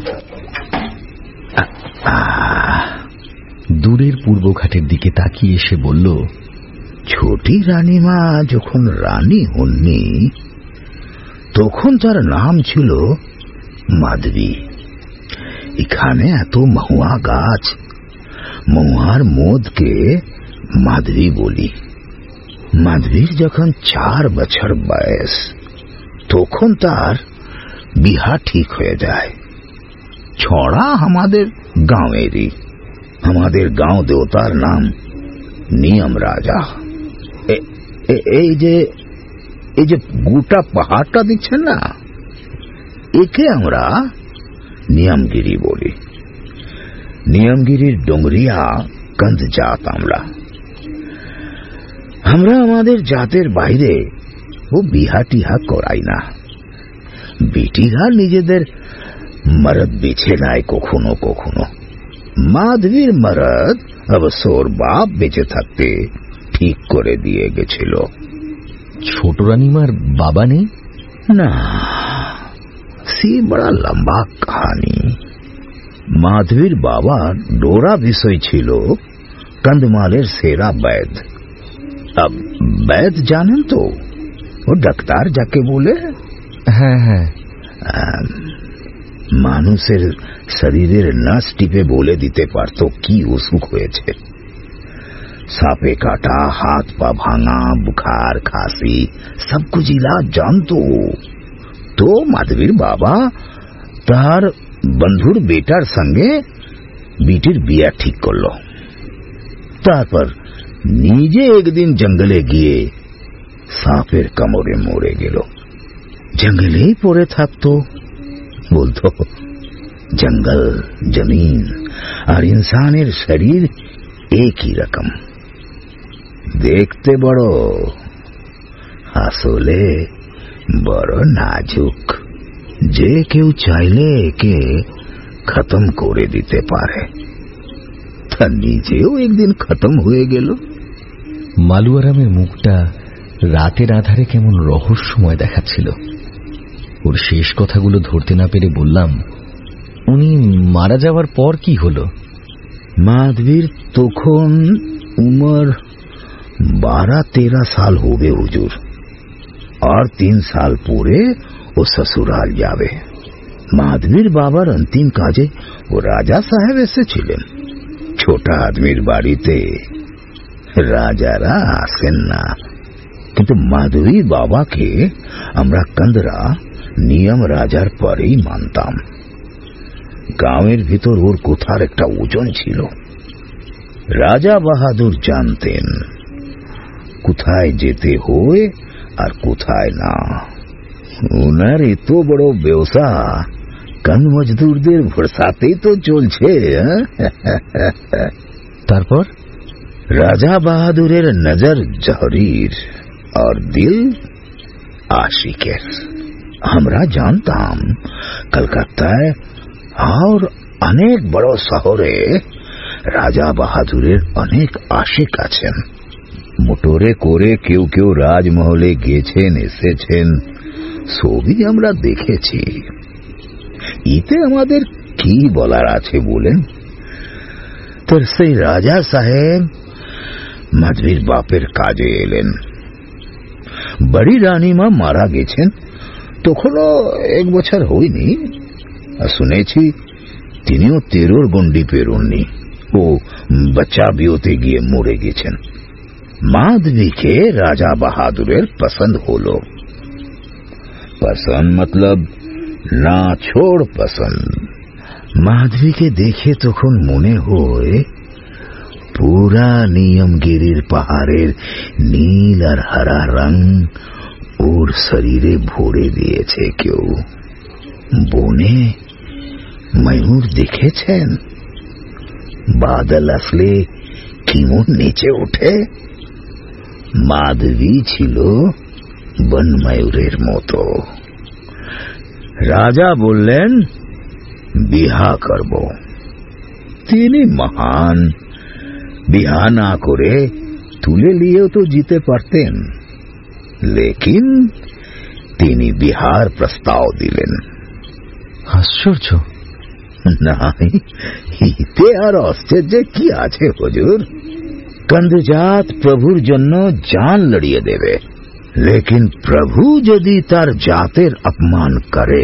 দূরের পূর্বঘাটের দিকে তাকিয়ে এসে বলল, ছোটি রানীমা যখন রানী হননি তখন তার নাম ছিল মাধবী। এখানে এত মহুয়া গাছ, মহুয়ার মধকে মাধবী বলি। মাধবীর যখন চার বছর বয়স তখন তার বিহা ঠিক হয়ে যায়। ছড়া আমাদের গাঁवेরই। আমাদের গাঁও দেবতার নাম নিয়ম রাজা। এই যে এই যে গোটা পাহাড়টা দেখছেন না, একে আমরা নিয়মগিরি বলি। নিয়মগিরির ডোংরিয়া কন্দ জাত আমরা। আমরা আমাদের জাতের বাইরে ও বিহা টিহা করাই না। বেটিরা নিজেদের মরদ বেছে নেয় কখনো কখনো। মাধবীর মরদ অবশ্য ওর বাপ বেঁচে থাকতে ঠিক করে দিয়ে গেছিল। ছোট রানীমার বাবা নেই? না, সে বড়া লম্বা কাহানি। মাধবীর বাবার ডোরা বিষয় ছিল कंधमालेर सेरा बैद। अब बैद জানেন তো, ও ডাক্তার যাকে বলে। হ্যাঁ হ্যাঁ, মানুষের শরীরের নাস টিপে বলে দিতে পারতো কি অসুখ হয়েছে। সাপে কাটা, হাত পা ভাঙা, বুখার, খাসি, সব कुछ इलाज जानतो। তো মাধবীর বাবা তার বন্ধুর বেটার সঙ্গে বিটির বিয়া ঠিক করলো। তারপর নিজে একদিন জঙ্গলে গিয়ে সাপের কামড়ে মরে গেল। জঙ্গলেই পড়ে থাকতো, বলতো জঙ্গল, জমিন আর ইনসানের শরীর একই রকম, দেখতে বড়, আসলে বড় নাজুক, যে কেউ চাইলে একে খতম করে দিতে পারে। তা নিজেও একদিন খতম হয়ে গেল। মালুয়ারামের মুখটা রাতের আধারে কেমন রহস্যময় দেখাচ্ছিল। ওর শেষ কথাগুলো ধরতে না পেরে বললাম, উনি মারা যাওয়ার পর কি হলো? মাধবীর তখন উমর बारह तेरह साल হবে হুজুর, আর তিন সাল পরে ও শ্বশুরাল যাবে। মাধবীর বাবার অন্তিম কাজে ও রাজা সাহেব এসেছিলেন। ছোট আদমির বাড়িতে রাজারা আসেন না, কিন্তু মাধবীর বাবাকে আমরা কন্দরা নিয়ম রাজার পরেই মানতাম। গাঁয়ের ভিতর ওর কোথার একটা ওজন ছিল। রাজা বাহাদুর জানতেন কোথায় যেতে হয় আর কোথায় না। ওনার এত বড় ব্যবসা কান মজদুরদের ভরসাতেই তো চলছে। তারপর রাজা বাহাদুরের নজর জহরির আর দিল আশিকের। আমরা জানতাম কলকাতায় আর অনেক বড় শহরে রাজা বাহাদুরের অনেক আশিক আছেন। মোটরে করে কেউ কেউ রাজমহলে গেছেন, এসেছেন, সবই আমরা দেখেছি। এতে আমাদের কি বলার আছে বলেন? তোর সেই রাজা সাহেব মাধবীর বাপের কাজে এলেন। বড়ি রানীমা মারা গেছেন তখনও এক বছর হয়নি। শুনেছি তিনিও তেরোর গন্ডি পেরোননি, ও বাচ্চা বিয়েতে গিয়ে মরে গেছেন। মাধবীকে রাজা বাহাদুরের পছন্দ হলো। পছন্দ মতলব না ছোড় পছন্দ। মাধবীকে দেখে তখন মনে হয় পুরা নিয়মগিরির পাহাড়ের নীল আর হারা রং ওর শরীরে ভরে দিয়েছে কেউ। বনে ময়ূর দেখেছেন? বাদল আসলে কেমন নিচে ওঠে? মাধবী ছিল বন ময়ূরের মতো। রাজা বললেন বিহা করব। তিনি মহান, বিহা না করে তুলে নিয়েও তো জিতে পারতেন, লেকিন তিনি বিহার প্রস্তাব দিলেন। আশ্চর্য। নাই, ইতে আর আশ্চর্য কি আছে হুজুর? কন্দজাত প্রভুর জন্য জান লড়িয়ে দেবে, লেকিন প্রভু যদি তার জাতের अपमान করে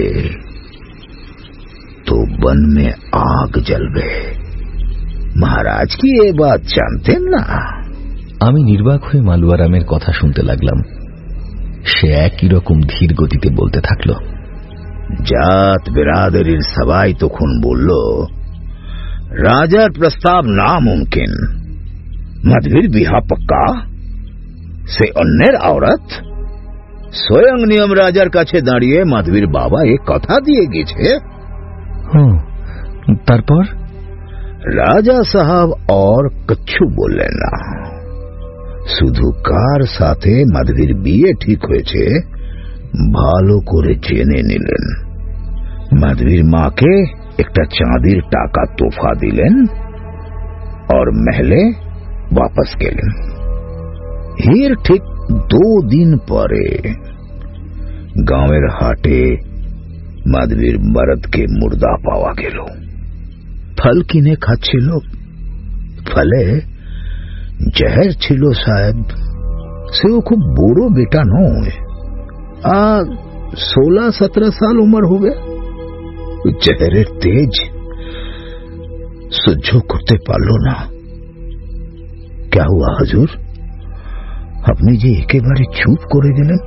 তো বন में आग জ্বলবে। মহারাজ কি এ বাত জানতেন না? আমি নির্বাক হয়ে মালুয়ারামের কথা শুনতে লাগলাম। সে একই রকম ধীর গতিতে বলতে থাকল। জাত বিরাদরির সবাই তখন বলল, রাজার প্রস্তাব নামুমকিন। মাধবীর বিহা পক্কা, সে অন্যের আওরত। স্বয়ং নিয়ম রাজার কাছে দাঁড়িয়ে মাধবীর বাবা এক কথা দিয়ে গেছে। তারপর রাজা সাহেব আর কিচ্ছু বললেন না, শুধু কার সাথে মাধবীর বিয়ে ঠিক হয়েছে ভালো করে জেনে নিলেন। মাধবীর মাকে একটা চাঁদির টাকা তোফা দিলেন और महले वापस গেলেন। এর ঠিক দু দিন পরে গাঁয়ের হাটে মাধবীর মরদকে মুর্দা পাওয়া গেল। ফল কিনে খাচ্ছিল, ফলে জহর ছিল সাহেব। সেও খুব বড় বেটা নয়, আর सोलह सत्रह साल उम्र হবে। জহরের তেজ সহ্য করতে পারল না। क्या हुआ हुजूर? আপনি যে একেবারে চুপ করে গেলেন।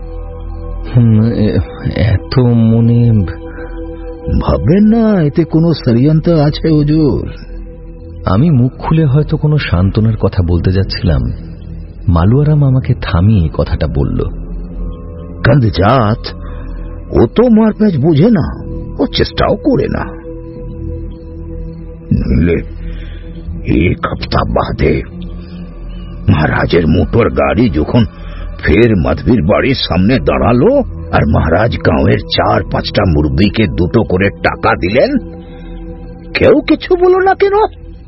এত মনে ভাববেন না এতে কোনো ষড়যন্ত্র আছে হুজুর। আমি মুখ খুলে হয়তো কোনো সান্ত্বনার কথা বলতে যাচ্ছিলাম, মালুয়ারাম আমাকে থামিয়ে কথাটা বলল। কন্দজাত ও তো মারপ্যাচ বুঝে না, ও চেষ্টাও করে না। নইলে এক হপ্তাহ বাদে মহারাজের মোটর গাড়ি যখন ফের মাধবীর বাড়ির সামনে দাঁড়ালো আর মহারাজ গাঁয়ের চার পাঁচটা মুরব্বীকে দুটো করে টাকা দিলেন, কেউ কিছু বলো না কেন?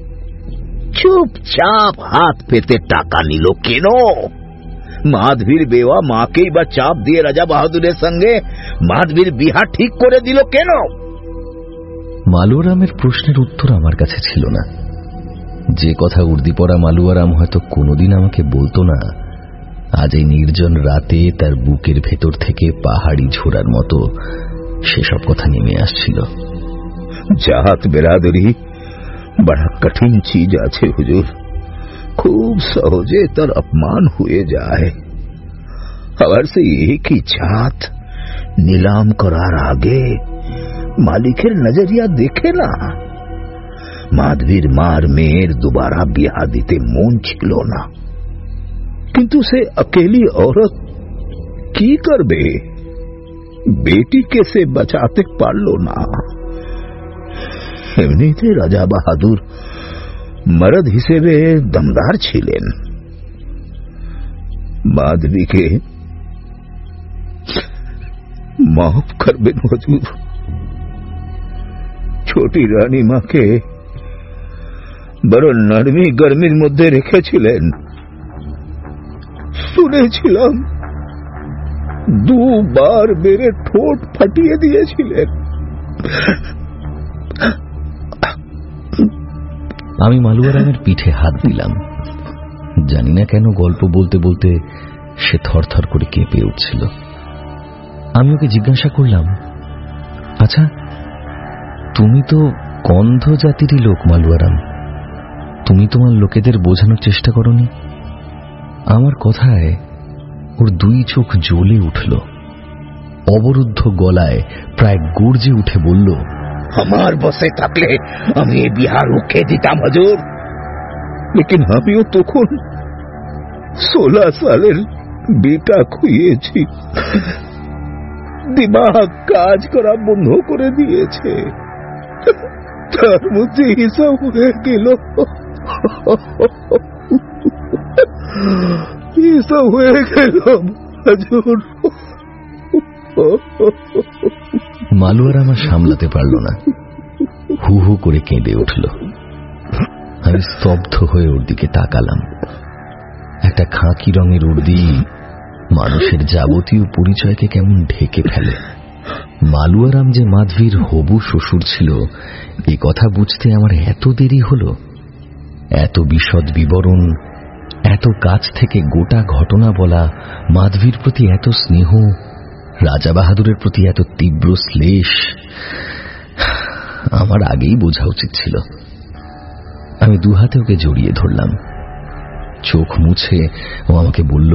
চুপচাপ হাত পেতে টাকা নিল কেন? মাধবীর বেওয়া মাকেই বা চাপ দিয়ে রাজা বাহাদুরের সঙ্গে মাধবীর বিহা ঠিক করে দিল কেন? মালুয়ারামের প্রশ্নের উত্তর আমার কাছে ছিল না। যে কথা উর্দি পড়া মালুয়ারাম হয়তো কোনোদিন আমাকে বলতো না, আজ এই নির্জন রাতে তার বুকের ভেতর থেকে পাহাড়ি ঝোড়ার মতো সেসব কথা নেমে আসছিল। জাত বেরাদরি বড় কঠিন চিজ আছে হুজুর, খুব সহজে তার অপমান হয়ে যায়। আবার সে একই জাত নিলাম করার আগে মালিকের নজরিয়া দেখে না। মাধবীর মার মেয়ের दोबारा বিয়া দিতে মন ছিল না, কিন্তু সে अकेली औरत কি করবে? বেটিকে সে বাঁচাতে পারল না। এমনিতে রাজা বাহাদুর মরদ হিসেবে দমদার ছিলেন। মাধবীকে মাফ করবেন হুজুর। ছোটি রানী মাকে বড় নরমি গরমির মধ্যে রেখেছিলেন। শুনেছিলাম দুবার মেরে ঠোঁট ফাটিয়ে দিয়েছিলেন। আমি মালুয়ারামের পিঠে হাত দিলাম। জানি না কেন গল্প বলতে বলতে সে থরথর করে কেঁপে উঠছিল। আমি ওকে জিজ্ঞাসা করলাম, আচ্ছা তুমি তো কন্ধ জাতিরই লোক মালুয়ারাম, তুমি তোমার লোকেদের বোঝানোর চেষ্টা করনি? আমার কথায় ওর দুই চোখ জ্বলে উঠল। অবরুদ্ধ গলায় প্রায় গর্জে উঠে বলল, আমার বসে থাকলে আমি এই বিহার রুখে দিতাম হুজুর, লেকিন আমিও তখন ষোলো সালের বেটা খুইয়েছি, দিমাগ কাজ করা বন্ধ করে দিয়েছে, তার মধ্যে হিসাব হয়ে গেল, হিসাব হয়ে গেল হুজুর। মালুয়ারাম আর সামলাতে পারল না, হু হু করে কেঁদে উঠল। আমি স্তব্ধ হয়ে ওর দিকে তাকালাম। একটা খাকি রঙের উর্দি মানুষের যাবতীয় পরিচয়কে কেমন ঢেকে ফেলে। মালুয়ারাম যে মাধবীর হবু শ্বশুর ছিল এ কথা বুঝতে আমার এত দেরি হল। এত বিশদ বিবরণ, এত কাছ থেকে গোটা ঘটনা বলা, মাধবীর প্রতি এত স্নেহ, রাজা বাহাদুরের প্রতি এত তীব্র শ্লেষ, আমার আগেই বোঝা উচিত ছিল। আমি দুহাতে ওকে জড়িয়ে ধরলাম। চোখ মুছে ও আমাকে বলল,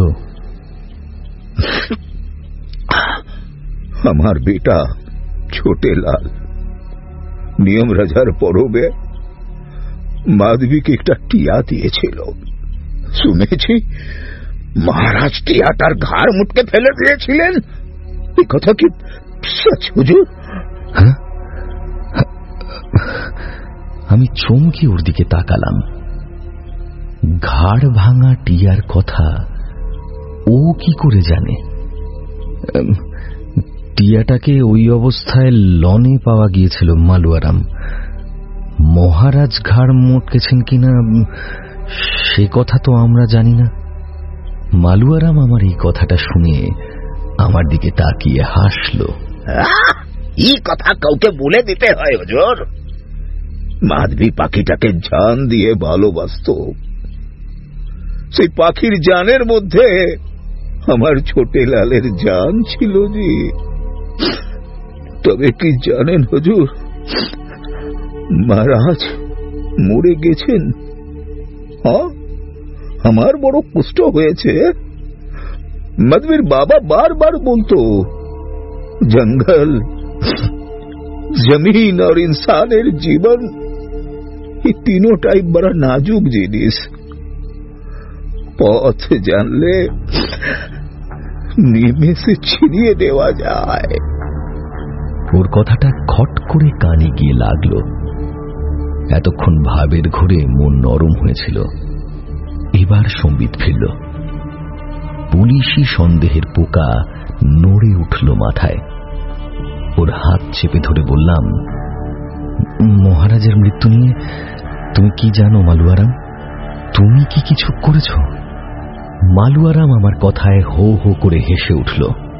আমার বেটা ছোটে লাল নিয়ম রাজার পরবে মাধবীকে একটা টিয়া দিয়েছিল। শুনেছি মহারাজ টিয়াটার ঘাড় মুটকে ফেলে দিয়েছিলেন, এই কথা কি সচ হুজুর? হ্যাঁ। আমি চমকে ওর দিকে তাকালাম। ঘাড় ভাঙা টিয়ার কথা ও কি করে জানে? টিয়াটাকে ওই অবস্থায় লনে পাওয়া গিয়েছিল মালুয়ারাম। মহারাজ ঘাড় মোটকেছেন কিনা সে কথা তো আমরা জানি না। মালুয়ারাম আমার এই কথাটা শুনে আমার দিকে তাকিয়ে হাসল। এই কথা কাউকে বলে দিতে হয় হুজুর, মাধবী পাখিটাকে জান দিয়ে ভালোবাসত, সেই পাখির জানের মধ্যে আমার ছোটে লালের জান ছিল জি। তবে কি জানেন হুজুর, মহারাজ মরে গেছেন। হ্যাঁ, আমার বড় কষ্ট হয়েছে। মাধবীর বাবা বারবার বলতো, জঙ্গল, জমিন আর ইনসানের জীবন এই তিনোটাই বড় নাজুক জিনিস, পথ জানলে নিমেষে ছিনিয়ে দেওয়া যায়। ওর কথাটা খট করে কানে গিয়ে লাগলো। এতক্ষণ ভাবের ঘোরে মন নরম হয়েছিল, এবার সম্বিত ফিরল। পুলিশি সন্দেহের পোকা নড়ে উঠল মাথায়। ওর হাত চেপে ধরে বললাম, মহারাজের মৃত্যু নিয়ে তুমি কি জানো মালুয়ারাম? তুমি কি কিছু করেছ? মালুয়ারাম আমার কথায় হো হো করে হেসে উঠল।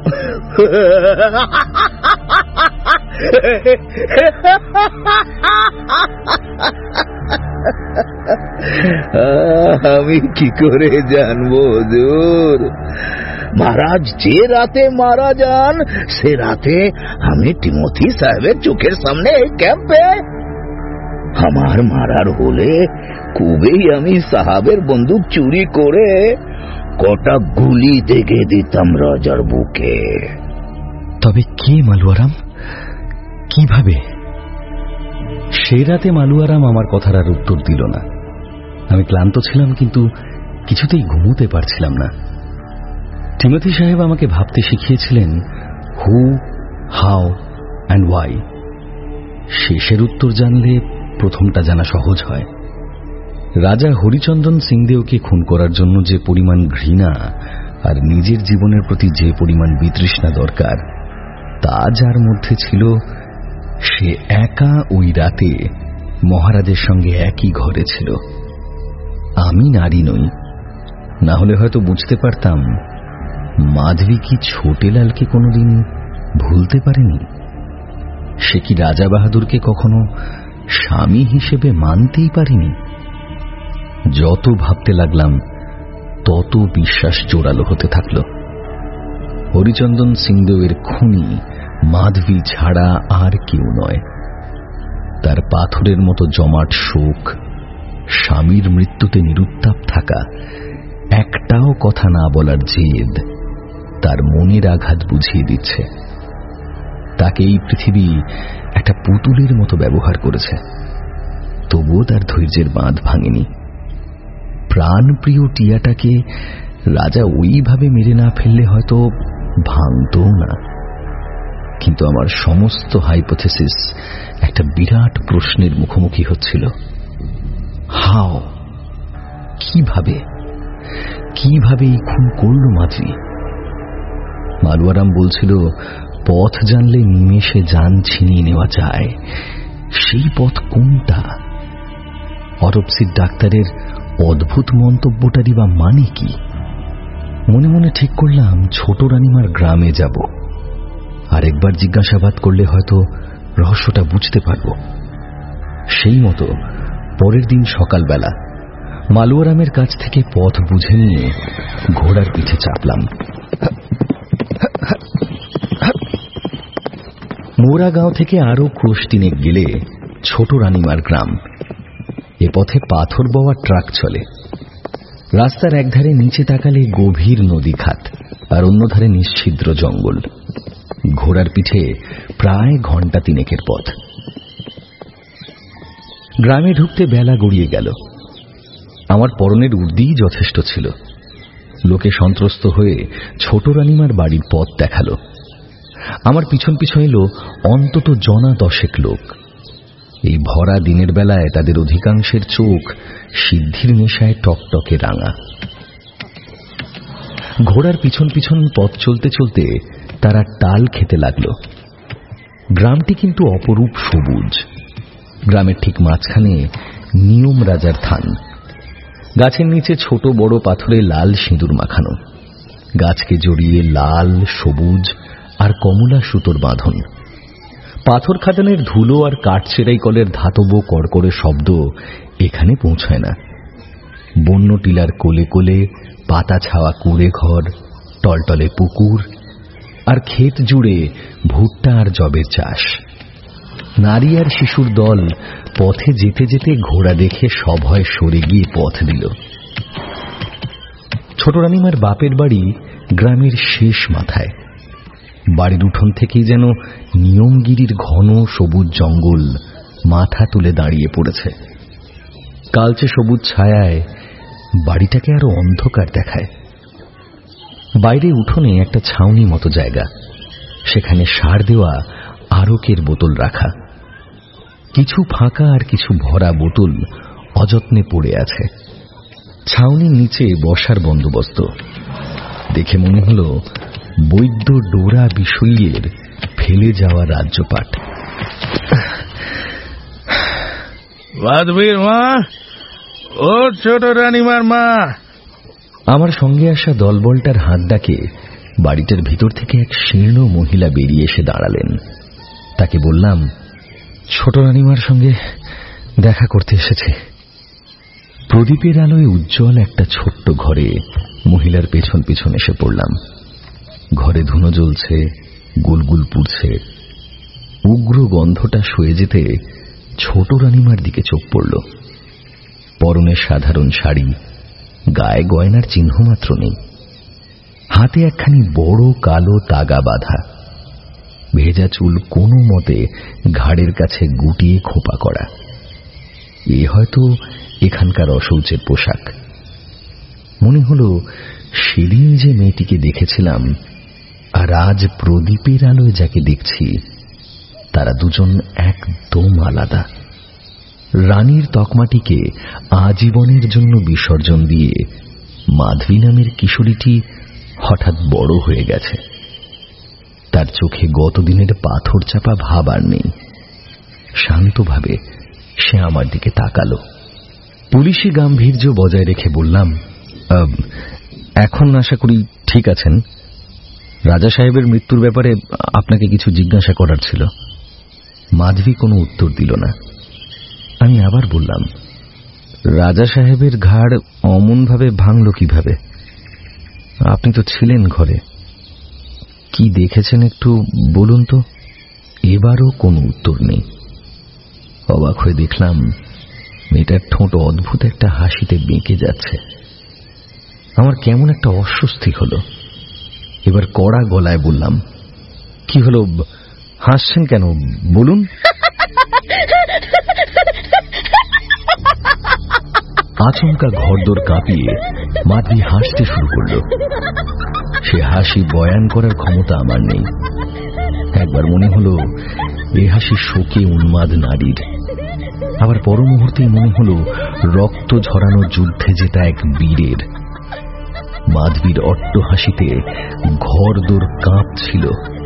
আমি কি করে জানবো হুজুর? মহারাজ যে রাতে মারা যান সে রাতে আমি টিমোথি সাহেবের চোখের সামনে এই ক্যাম্পে, আমার মারার হলে খুবই আমি সাহাবের বন্দুক চুরি করে কটা গুলি দেখে দিতাম রাজার বুকে। তবে কে মালুয়ারাম, কিভাবে? সে রাতে মালুয়ারাম আমার কথার আর উত্তর দিল না। আমি ক্লান্ত ছিলাম, কিন্তু কিছুতেই ঘুমোতে পারছিলাম না। টিমোথি সাহেব আমাকে ভাবতে শিখিয়েছিলেন হু, হাউ অ্যান্ড ওয়াই। শেষের উত্তর জানলে প্রথমটা জানা সহজ হয়। রাজা হরিচন্দন সিংদেওকে খুন করার জন্য যে পরিমাণ ঘৃণা আর নিজের জীবনের প্রতি যে পরিমাণ বিতৃষ্ণা দরকার তা যার মধ্যে ছিল, সে একা ওই রাতে মহারাজের সঙ্গে একই ঘরে ছিল। আমি নারী নই, না হলে হয়তো বুঝতে পারতাম মাধবী কি ছোটেলালকে কোনোদিন ভুলতে পারেনি। সে কি রাজা বাহাদুরকে কখনো স্বামী হিসেবে মানতেই পারিনি? যত ভাবতে লাগলাম তত বিশ্বাস জোরালো হতে থাকল। হরিচন্দন সিংদেওয়ের খুনি মাধবী ছাড়া আর কেউ নয়। তার পাথরের মতো জমাট শোক, স্বামীর মৃত্যুতে নিরুত্তাপ থাকা, একটাও কথা না বলার জেদ তার মনের আঘাত বুঝিয়ে দিচ্ছে। তাকে এই পৃথিবী একটা পুতুলের মতো ব্যবহার করেছে, তবুও তার ধৈর্যের বাঁধ ভাঙেনি। প্রাণপ্রিয় টিয়াটাকে রাজা ওইভাবে মেরে না ফেললে হয়তো ভাঙতও না। কিন্তু আমার সমস্ত হাইপোথেসিস একটা বিরাট প্রশ্নের মুখোমুখি হচ্ছিল। হাও, কিভাবে কিভাবে এই খুন করল মাধবী? মালুয়ারাম বলছিল পথ জানলে নিমেষে জান ছিনিয়ে নেওয়া যায়। সেই পথ কোনটা? অটোপসির ডাক্তারের অদ্ভুত মন্তব্যটারই বা মানে কি? মনে মনে ঠিক করলাম ছোট রানীমার গ্রামে যাব, আর একবার জিজ্ঞাসাবাদ করলে হয়তো রহস্যটা বুঝতে পারব। সেই মতো পরের দিন সকালবেলা মালুয়ারামের কাছ থেকে পথ বুঝে নিয়ে ঘোড়ার পিঠে চাপলাম। মোরাগাঁও থেকে আরো ক্রোশ তিনেক গেলে ছোট রানীমার গ্রাম। এ পথে পাথর বওয়া ট্রাক চলে। রাস্তার একধারে নিচে তাকালে গভীর নদী খাত, আর অন্যধারে নিশ্ছিদ্র জঙ্গল। ঘোড়ার পিঠে প্রায় ঘন্টা তিনেকের পথ। গ্রামে ঢুকতে বেলা গড়িয়ে গেল। আমার পরনের উর্দিই যথেষ্ট ছিল। লোকে সন্ত্রস্ত হয়ে ছোট রানীমার বাড়ির পথ দেখালো। আমার পিছন পিছন এলো অন্তত জনা দশেক লোক। এই ভরা দিনের বেলায় তাদের অধিকাংশের চোখ সিদ্ধির নেশায় টকটকে রাঙা। ঘোড়ার পিছন পিছন পথ চলতে চলতে তারা টাল খেতে লাগলো। গ্রামটি কিন্তু অপরূপ সবুজ। গ্রামের ঠিক মাঝখানে নিয়ম রাজার থান। গাছের নিচে ছোট বড় পাথরে লাল সিঁদুর মাখানো, গাছকে জড়িয়ে লাল, সবুজ আর কমলা সুতোর বাঁধন। পাথর খাদানের ধুলো আর কাঠচেরাই কলের ধাতব কড়কড়ে শব্দ এখানে পৌঁছায় না। বন্য টিলার কোলে কোলে পাতা ছাওয়া কুঁড়ে ঘর, টলটলে পুকুর, আর ক্ষেত জুড়ে ভুট্টা আর জবের চাষ। নারী আর শিশুর দল পথে যেতে যেতে ঘোড়া দেখে সভয় সরে গিয়ে পথ দিল। ছোট রানীমার বাপের বাড়ি গ্রামের শেষ মাথায়। বাড়ির উঠোন থেকেই যেন নিয়মগিরির ঘন সবুজ জঙ্গল মাথা তুলে দাঁড়িয়ে পড়েছে। কালচে সবুজ ছায়ায় বাড়িটাকে আরো অন্ধকার দেখায়। বাইরে উঠোনে একটা ছাউনি মতো জায়গা, সেখানে সার দেওয়া আরকের বোতল রাখা। কিছু ফাঁকা আর কিছু ভরা বোতল অযত্নে পড়ে আছে। ছাউনির নিচে বসার বন্দোবস্ত দেখে মনে হলো বৈদ্য ডোরা বিষয়ের ফেলে যাওয়া রাজ্যপাট। মাধবীর মা, ও ছোট রানীমার মা। আমার সঙ্গে আসা দলবলটার হাত ডাকে বাড়িটার ভিতর থেকে এক শীর্ণ মহিলা বেরিয়ে এসে দাঁড়ালেন। তাকে বললাম, ছোট রানীমার সঙ্গে দেখা করতে এসেছে। প্রদীপের আলোয় উজ্জ্বল একটা ছোট্ট ঘরে মহিলার পেছন পেছন এসে পড়লাম। ঘরে ধুনো জ্বলছে, গুলগুল পুড়ছে। উগ্র গন্ধটা সয়ে যেতে ছোট রানীমার দিকে চোখ পড়ল। পরনে সাধারণ শাড়ি, গায়ে গয়নার চিহ্ন মাত্র নেই। হাতে একখানি বড় কালো তাগা বাঁধা, ভেজা চুল কোনো মতে ঘাড়ের কাছে গুটিয়ে খোপা করা। এ হয়তো এখানকার অশৌচের পোশাক। মনে হলো সেদিন যে মেয়েটিকে দেখেছিলাম আর আজ প্রদীপের আলোয় যাকে দেখছি, তারা দুজন একদম আলাদা। রানীর তকমাটিকে আজীবনের জন্য বিসর্জন দিয়ে মাধবী নামের কিশোরীটি হঠাৎ বড় হয়ে গেছে। তার চোখে গতদিনের পাথর চাপা ভাব আর নেই। শান্তভাবে সে আমার দিকে তাকালো। পুলিশি গাম্ভীর্য বজায় রেখে বললাম, এখন আশা করি ঠিক আছেন। রাজা সাহেবের মৃত্যুর ব্যাপারে আপনাকে কিছু জিজ্ঞাসা করার ছিল। মাধবী কোনো উত্তর দিল না। আমি আবার বললাম, রাজা সাহেবের ঘাড় অমন ভাবে ভাঙল কিভাবে? আপনি তো ছিলেন ঘরে, কি দেখেছেন একটু বলুন তো। এবারও কোনো উত্তর নেই। অবাক হয়ে দেখলাম মেয়েটার ঠোঁট অদ্ভুত একটা হাসিতে বেঁকে যাচ্ছে। আমার কেমন একটা অস্বস্তি হলো। এবার কড়া গলায় বললাম, কি হলো, হাসছেন কেন বলুন। আচমকা ঘরদোর কাঁপিয়ে মাধবী হাসতে শুরু করল। সে হাসি বয়ান করার ক্ষমতা আমার নেই। একবার মনে হলো এ হাসি শোকে উন্মাদ নারীর, আবার পর মুহূর্তেই মনে হলো রক্ত ঝরানো যুদ্ধে জেতা এক বীরের। মাধবীর অট্ট হাসিতে ঘরদোর কাঁপছিল।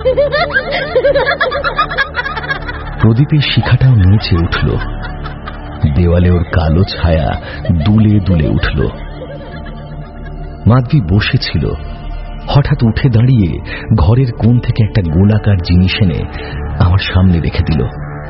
প্রদীপের শিখাটাও নেচে উঠল। দেওয়ালে ওর কালো ছায়া দুলে দুলে উঠল। মাধবী বসেছিল, হঠাৎ উঠে দাঁড়িয়ে ঘরের কোণ থেকে একটা গোলাকার জিনিস এনে আমার সামনে রেখে দিল।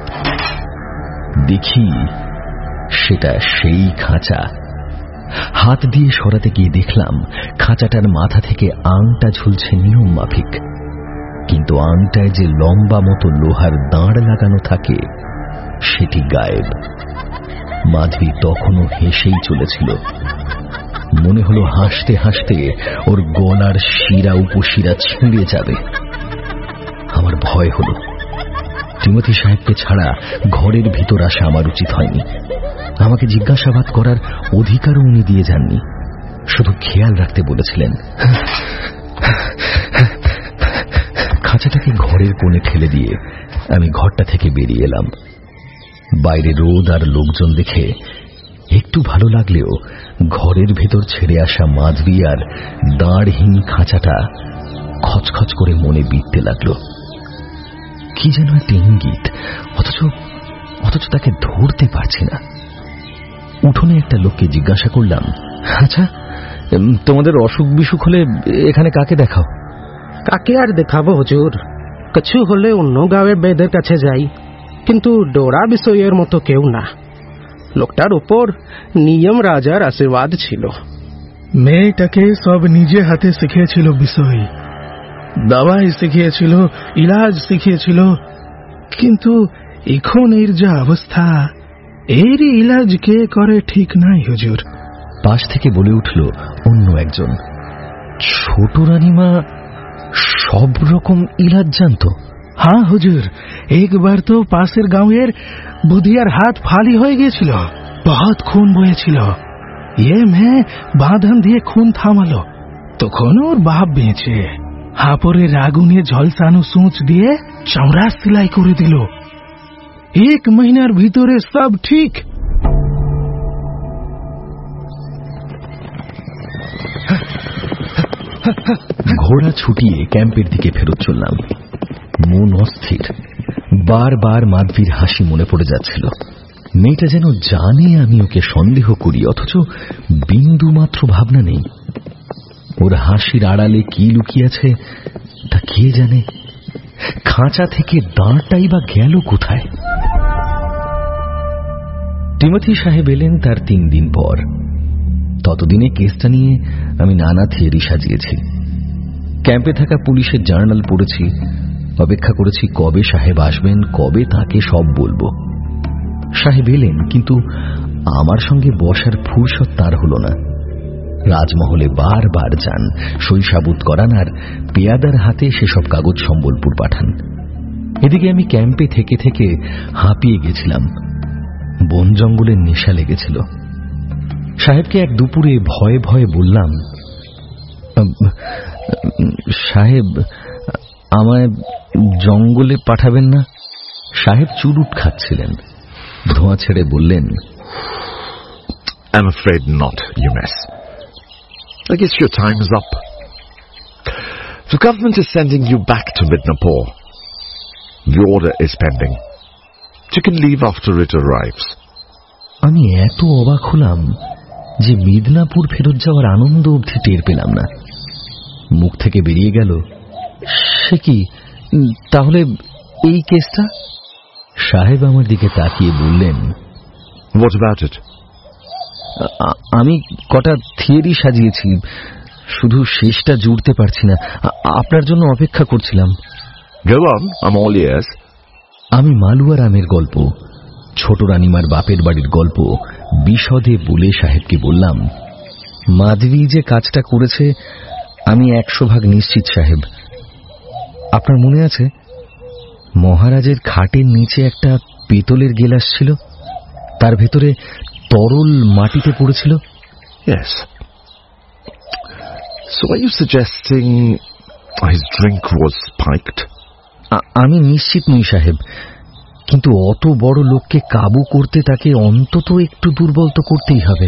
দেখি সেটা সেই খাঁচা। হাত দিয়ে সরাতে গিয়ে দেখলাম খাঁচাটার মাথা থেকে আংটা ঝুলছে নিয়ম মাফিক, কিন্তু আংটায় যে লম্বা মতো লোহার দাঁড় লাগানো থাকে সেটি গায়েব। মাধবী তখনও হেসেই চলেছিল। মনে হলো হাসতে হাসতে ওর গলার শিরা উপশিরা ছিঁড়ে যাবে। আমার ভয় হলো। টিমোথি সাহেবকে ছাড়া ঘরের ভিতর আসা আমার উচিত হয়নি। আমাকে জিজ্ঞাসাবাদ করার অধিকারও উনি দিয়ে যাননি, শুধু খেয়াল রাখতে বলেছিলেন। খাঁচাটাকে ঘরের কোণে ঠেলে দিয়ে আমি ঘরটা থেকে বেরিয়ে এলাম। বাইরে রোদ আর লোকজন দেখে একটু ভালো লাগলেও ঘরের ভেতর ছেড়ে আসা মাধবী আর দাঁড়হীন খাঁচাটা খচখচ করে মনে বিঁধতে লাগলো। কি যেন একটা ইঙ্গিত, অথচ অথচ তাকে ধরতে পারছি না। উঠোনে একটা লোককে জিজ্ঞাসা করলাম, আচ্ছা তোমাদের অসুখ বিসুখ হলে এখানে কাকে দেখাও? কাকে আর দেখাবো হুজুর, কিছু হলে অন্য গাঁয়ের বেদের কাছে যাই, কিন্তু ডোরা বিষয়ের মতো কেউ না। লোকটার উপর নিয়ম রাজার আশীর্বাদ ছিল। মেয়েটাকে সব নিজে হাতে শিখিয়েছিল বিষয়, দাওয়াই শিখিয়েছিল, ইলাজ শিখিয়েছিল, কিন্তু এখন এর যা অবস্থা, এরই ইলাজ কে করে ঠিক নাই হুজুর। পাশ থেকে বলে উঠল অন্য একজন, ছোট রানীমা সব রকম ইলাজ জানত। হ্যাঁ হুজুর, একবার তো পাশের গাঁয়ের বুধিয়ার হাত ফালি হয়ে গিয়েছিল, বহুত খুন বয়েছিল। ইয়ে মেয়ে বাঁধন দিয়ে খুন থামালো, তখন ওর বাপ বেঁচে হাপরের আগুনে ঝলসানো সূচ দিয়ে চামড়া সেলাই করে দিল। এক মহিনার ভিতরে সব ঠিক। ঘোড়া ছুটিয়ে ক্যাম্পের দিকে ফেরত চললাম। মন অস্থির। বারবার মাধবীর হাসি মনে পড়ে যাচ্ছিল। মেয়েটা যেন জানে আমি ওকে সন্দেহ করি, অথচ বিন্দু মাত্র ভাবনা নেই। ওর হাসির আড়ালে কি লুকিয়েছে তা কে জানে। খাঁচা থেকে দাঁড়টাই বা গেল কোথায়? টিমোথি সাহেব এলেন তার তিন দিন পর। ততদিনে কেসটা নিয়ে আমি নানা থিওরি সাজিয়েছি। ক্যাম্পে থাকা পুলিশের জার্নাল পড়েছি, অপেক্ষা করেছি কবে সাহেব আসবেন, কবে তাকে সব বলবো। সাহেব এলেন, কিন্তু আমার সঙ্গে বসার ফুরসত তার হল না। রাজমহলে বারবার যান, সই সাবুত করান, আর পেয়াদার হাতে সেসব কাগজ সম্বলপুর পাঠান। এদিকে আমি ক্যাম্পে থেকে থেকে হাঁপিয়ে গেছিলাম। বন জঙ্গলের নেশা লেগেছিল। সাহেবকে এক দুপুরে ভয়ে ভয়ে বললাম, সাহেব আমায় জঙ্গলে পাঠাবেন না? সাহেব চুরুট খাচ্ছিলেন। ধোঁয়া ছেড়ে বললেন, I'm afraid not, Umes. I guess your time is up. The government is sending you back to Midnapore. The order is pending. You can leave after it arrives. আমি এত অবাক হলাম যে মিদনাপুর ফেরত যাওয়ার আনন্দ অবধি টের পেলাম না। মুখ থেকে বেরিয়ে গেল, সে কি, তাহলে এই কেসটা? সাহেব আমার দিকে তাকিয়ে বললেন, What about it? আমি কটা থিওরি সাজিয়েছি, শুধু শেষটা জুড়তে পারছি না। আপনার জন্য অপেক্ষা করছিলাম। Go on, I'm all ears. আমি মালুয়া রামের গল্প, ছোট রানিমার বাপের বাড়ির গল্প বিশদে বলে সাহেবকে বললাম, মাধবী যে কাজটা করেছে আমি একশো ভাগ নিশ্চিত সাহেব। আপনার মনে আছে মহারাজের খাটের নিচে একটা পেতলের গেলাস ছিল, তার ভেতরে তরল মাটিতে পড়েছিল? Yes. So are you suggesting his drink was spiked? আমি নিশ্চিত নই সাহেব, কিন্তু অত বড় লোককে কাবু করতে তাকে অন্তত একটু দুর্বল তো করতেই হবে।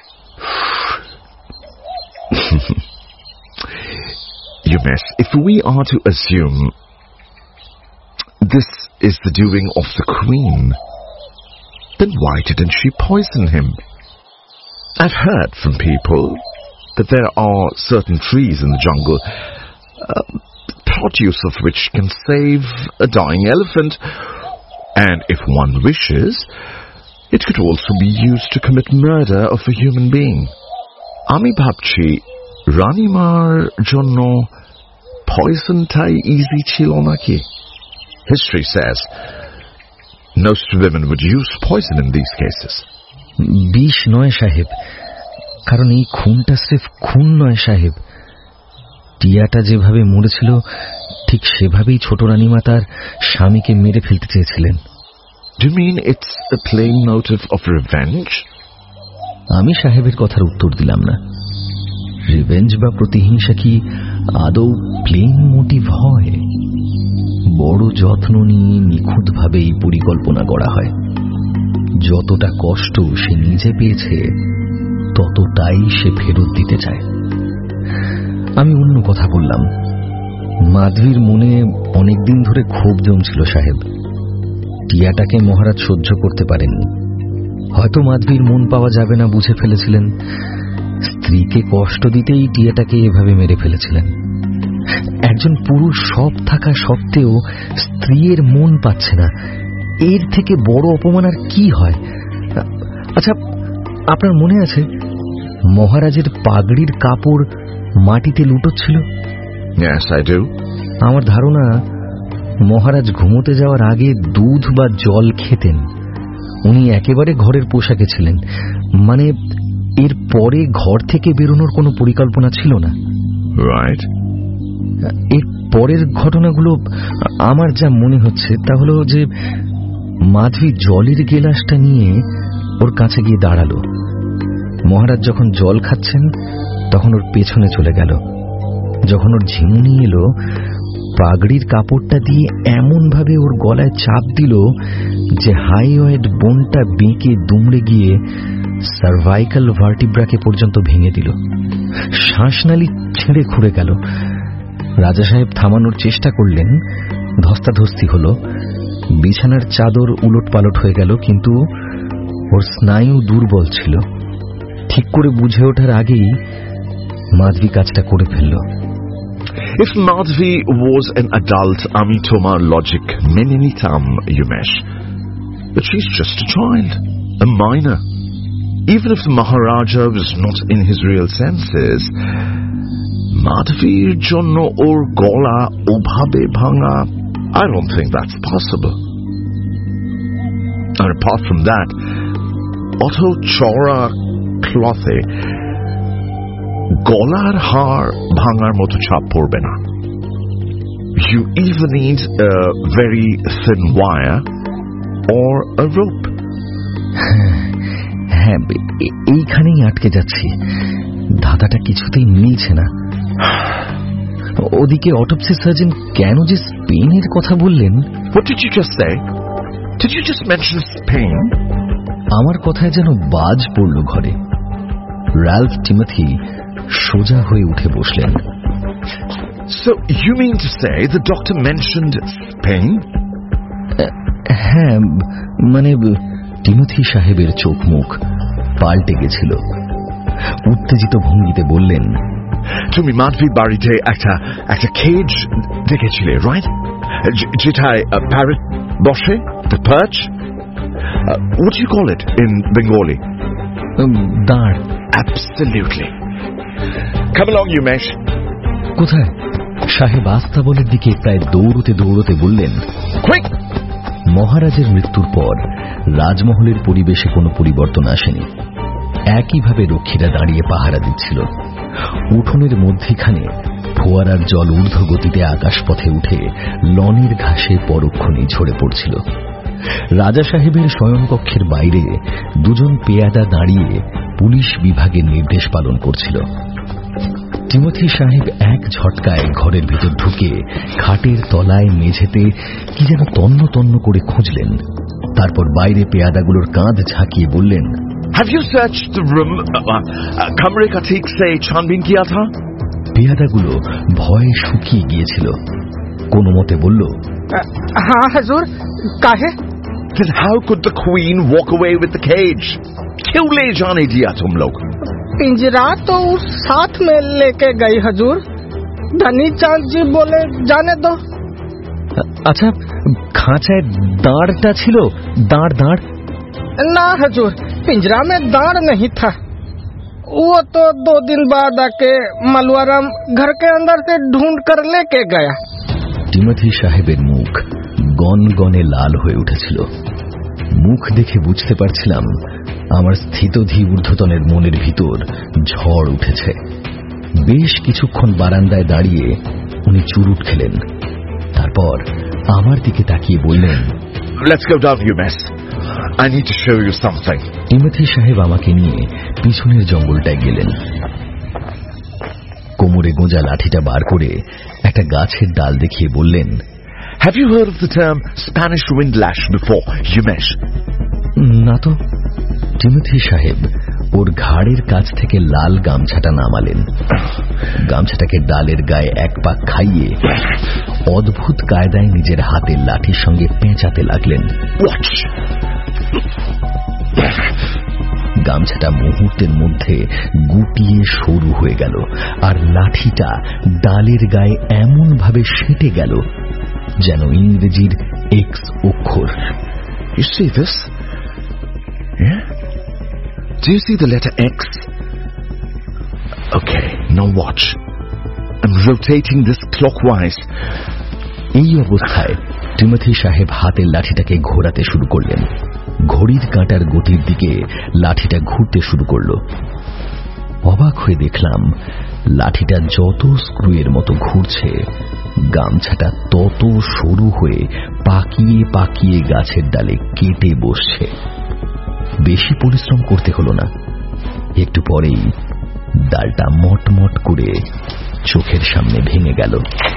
Umesh, if we are to assume this is the doing of the Queen, then why didn't she poison him? I've heard from people that there are certain trees in the jungle, uh, produce of which can save a dying elephant, and if one wishes, it could also be used to commit murder of a human being. Ami bhabchi Ranimar jonno poison tai easy chilo naki. History says most women would use poison in these cases. বিষ নয় সাহেব, কারণ এই খুনটা সির্ফ খুন নয় সাহেব। টিয়াটা যেভাবে মরেছিল ঠিক সেভাবেই ছোট রানীমা তার স্বামীকে মেরে ফেলতে চেয়েছিলেন। Do you mean it's a plain motive of revenge? আমি সাহেবের কথার উত্তর দিলাম না। রিভেঞ্জ বা প্রতিহিংসা কি আদৌ প্লেন মোটিভ হয়? বড় যত্ন নিয়ে নিখুঁতভাবে এই পরিকল্পনা করা হয়। যতটা কষ্ট সে নিজে পেয়েছে ততটাই সে ফেরত দিতে চায়। আমি অন্য কথা বললাম, মাধবীর মনে অনেকদিন ধরে ক্ষোভ জমছিল সাহেব। টিয়াটাকে মহারাজ সহ্য করতে পারেননি। হয়তো মাধবীর মন পাওয়া যাবে না বুঝে ফেলেছিলেন। স্ত্রীকে কষ্ট দিতেই টিয়াটাকে এভাবে মেরে ফেলেছিলেন। একজন পুরুষ সব থাকা সত্ত্বেও স্ত্রীর মন পাচ্ছে না, এর থেকে বড় অপমান আর কি হয়? আচ্ছা, আপনার মনে আছে মহারাজের পাগড়ির কাপড় মাটিতে লুটোচ্ছিল? Yes, I do. আমার ধারণা মহারাজ ঘুমোতে যাওয়ার আগে দুধ বা জল খেতেন। উনি একেবারে ঘরের পোশাকে ছিলেন, মানে এর পরে ঘর থেকে বেরোনোর কোনো পরিকল্পনা ছিল না। Right. এর পরের ঘটনাগুলো আমার যা মনে হচ্ছে তা হলো যে মাধবী জলের গেলাসটা নিয়ে ওর কাছে গিয়ে দাঁড়ালো। মহারাজ যখন জল খাচ্ছেন তখন ওর পেছনে চলে গেল। যখন ওর ঝিমুনি এলো, পাগড়ির কাপড়টা দিয়ে এমন ভাবে ওর গলায় চাপ দিল যে হাইওয়েড বোনটা বেঁকে দুমড়ে গিয়ে সার্ভাইকাল ভার্টিব্রাকে পর্যন্ত ভেঙে দিল। শ্বাসনালী ছেড়ে খুঁড়ে গেল। রাজা সাহেব থামানোর চেষ্টা করলেন, ধস্তাধস্তি হলো, বিছানার চাদর উলট পালট হয়ে গেল, কিন্তু ওর স্নায়ু দুর্বল ছিল। ঠিক করে বুঝে ওঠার আগেই মাধবী কাজটা করে ফেলল। If Madhvi was an adult, Ami tomar logic meninitam, Umesh. But she's just a child, a minor. Even if the Maharaja was not in his real senses, Madhvir jonno or gola obhabe bhanga, I don't think that's possible. And apart from that, Otto Chora clothe গলার হাড় ভাঙার মতো চাপ পড়বে না। You either need a very thin wire or a rope. হ্যাঁ, এইখানেই আটকে যাচ্ছি। ধাঁধাটা কিছুতেই মিলছে না। ওদিকে অটোপসি সার্জন কেন যে স্পেনের কথা বললেন? What did you just say? Did you just mention Spain? আমার কথায় যেন বাজ পড়ল ঘরে। রাল্ফ টিমথি সোজা হয়ে উঠে বসলেন। So you mean to say the doctor mentioned Spain? হ্যাঁ, মানে টিমথি সাহেবের চোখ মুখ পাল্টে গেছিল। উত্তেজিত ভঙ্গিতে বললেন, তুমি মাধবী বাড়িতে একটা একটা কেজ দেখেছিলে, রাইট? যেটায় প্যারেট বসে। The perch? Uh, what do you call it in Bengali? দাঁড়। Absolutely. Come along, Umesh. কোথায়? সাহেব আস্তাবলের দিকে প্রায় দৌড়তে দৌড়তে বললেন, Quick! মহারাজের মৃত্যুর পর রাজমহলের পরিবেশে কোনো পরিবর্তন আসেনি। একইভাবে রক্ষীরা দাঁড়িয়ে পাহারা দিচ্ছিল। উঠোনের মধ্যেখানে ফোয়ারার জল ঊর্ধ্ব গতিতে আকাশপথে উঠে লনের ঘাসে পরক্ষণেই ঝরে পড়ছিল। রাজা সাহেবের শয়নকক্ষের বাইরে দুজন পেয়াদা দাঁড়িয়ে পুলিশ বিভাগের নির্দেশ পালন করছিল। টিমোথি সাহেব এক ঝটকায় ঘরের ভিতর ঢুকে খাটের তলায় মেঝেতে কি যেন তন্ন তন্ন করে খুঁজলেন। তারপর বাইরে পেয়াদাগুলোর কাঁধ ঝাঁকিয়ে বললেন, Have you searched the room? Kamre ka theek se chhanbin kiya tha? পেয়াদাগুলো ভয়ে শুকিয়ে গিয়েছিল। কোনো মতে বলল, হ্যাঁ হুজুর, কাহে? Then how could the queen walk away with the cage? क्यों ले जाने दिया तुम लोग? पिंजरा तो उस साथ में लेके गई हुजूर। धनी चांद जी बोले जाने दो। আচ্ছা, খাঁচায় দাঁড়টা ছিল? দাঁড় দাঁড়? ना हुजूर, पिंजरा में दांड़ नहीं था। वो तो दो दिन बाद आके मलवाराम घर के अंदर से ढूंढ कर लेके गया। টিমোথি সাহেবের মুখ গনগনে লাল হয়ে উঠেছিল। মুখ দেখে বুঝতে পারছিলাম আমার স্থিতধী ঊর্ধ্বতনের মনের ভিতর ঝড় উঠেছে। বেশ কিছুক্ষণ বারান্দায় দাঁড়িয়ে উনি চুরুট খেলেন। তারপর আমার দিকে তাকিয়ে বললেন, Let's go down, Umesh. I need to show you something. Timothy সাহেব আমাকে নিয়ে পিছনের জঙ্গলটায় গেলেন। কোমরে গোঁজা লাঠিটা বার করে একটা গাছের ডাল দেখিয়ে বললেন, Have you heard of the term Spanish windlash before, Umesh? না তো। টিমোথি সাহেব ওর ঘাড়ের কাছ থেকে লাল গামছাটা নামালেন। গামছাটাকে ডালের গায়ে এক পাক খাইয়ে অদ্ভুত কায়দায় নিজের হাতের লাঠির সঙ্গে পেঁচাতে লাগলেন। Watch! গামছাটা মুহূর্তের মধ্যে গুটিয়ে সরু হয়ে গেল, আর লাঠিটা ডালের গায়ে এমন ভাবে সেঁটে গেল যেন ইংরেজির এক্স অক্ষর। You see this? Yeah? Do you see the letter X? Okay, now watch. I'm rotating this clockwise. এই অবস্থায় টিমোথি সাহেব হাতের লাঠিটাকে ঘোরাতে শুরু করলেন। ঘড়ির কাঁটার গতির দিকে লাঠিটা ঘুরতে শুরু করল। অবাক হয়ে দেখলাম লাঠিটা যত স্ক্রুয়ের মতো ঘুরছে, গামছাটা তত সরু হয়ে পাকিয়ে পাকিয়ে গাছের ডালে কেটে বসছে। বেশি পরিশ্রম করতে হলো না। একটু পরেই ডালটা মটমট করে চোখের সামনে ভেঙে গেল।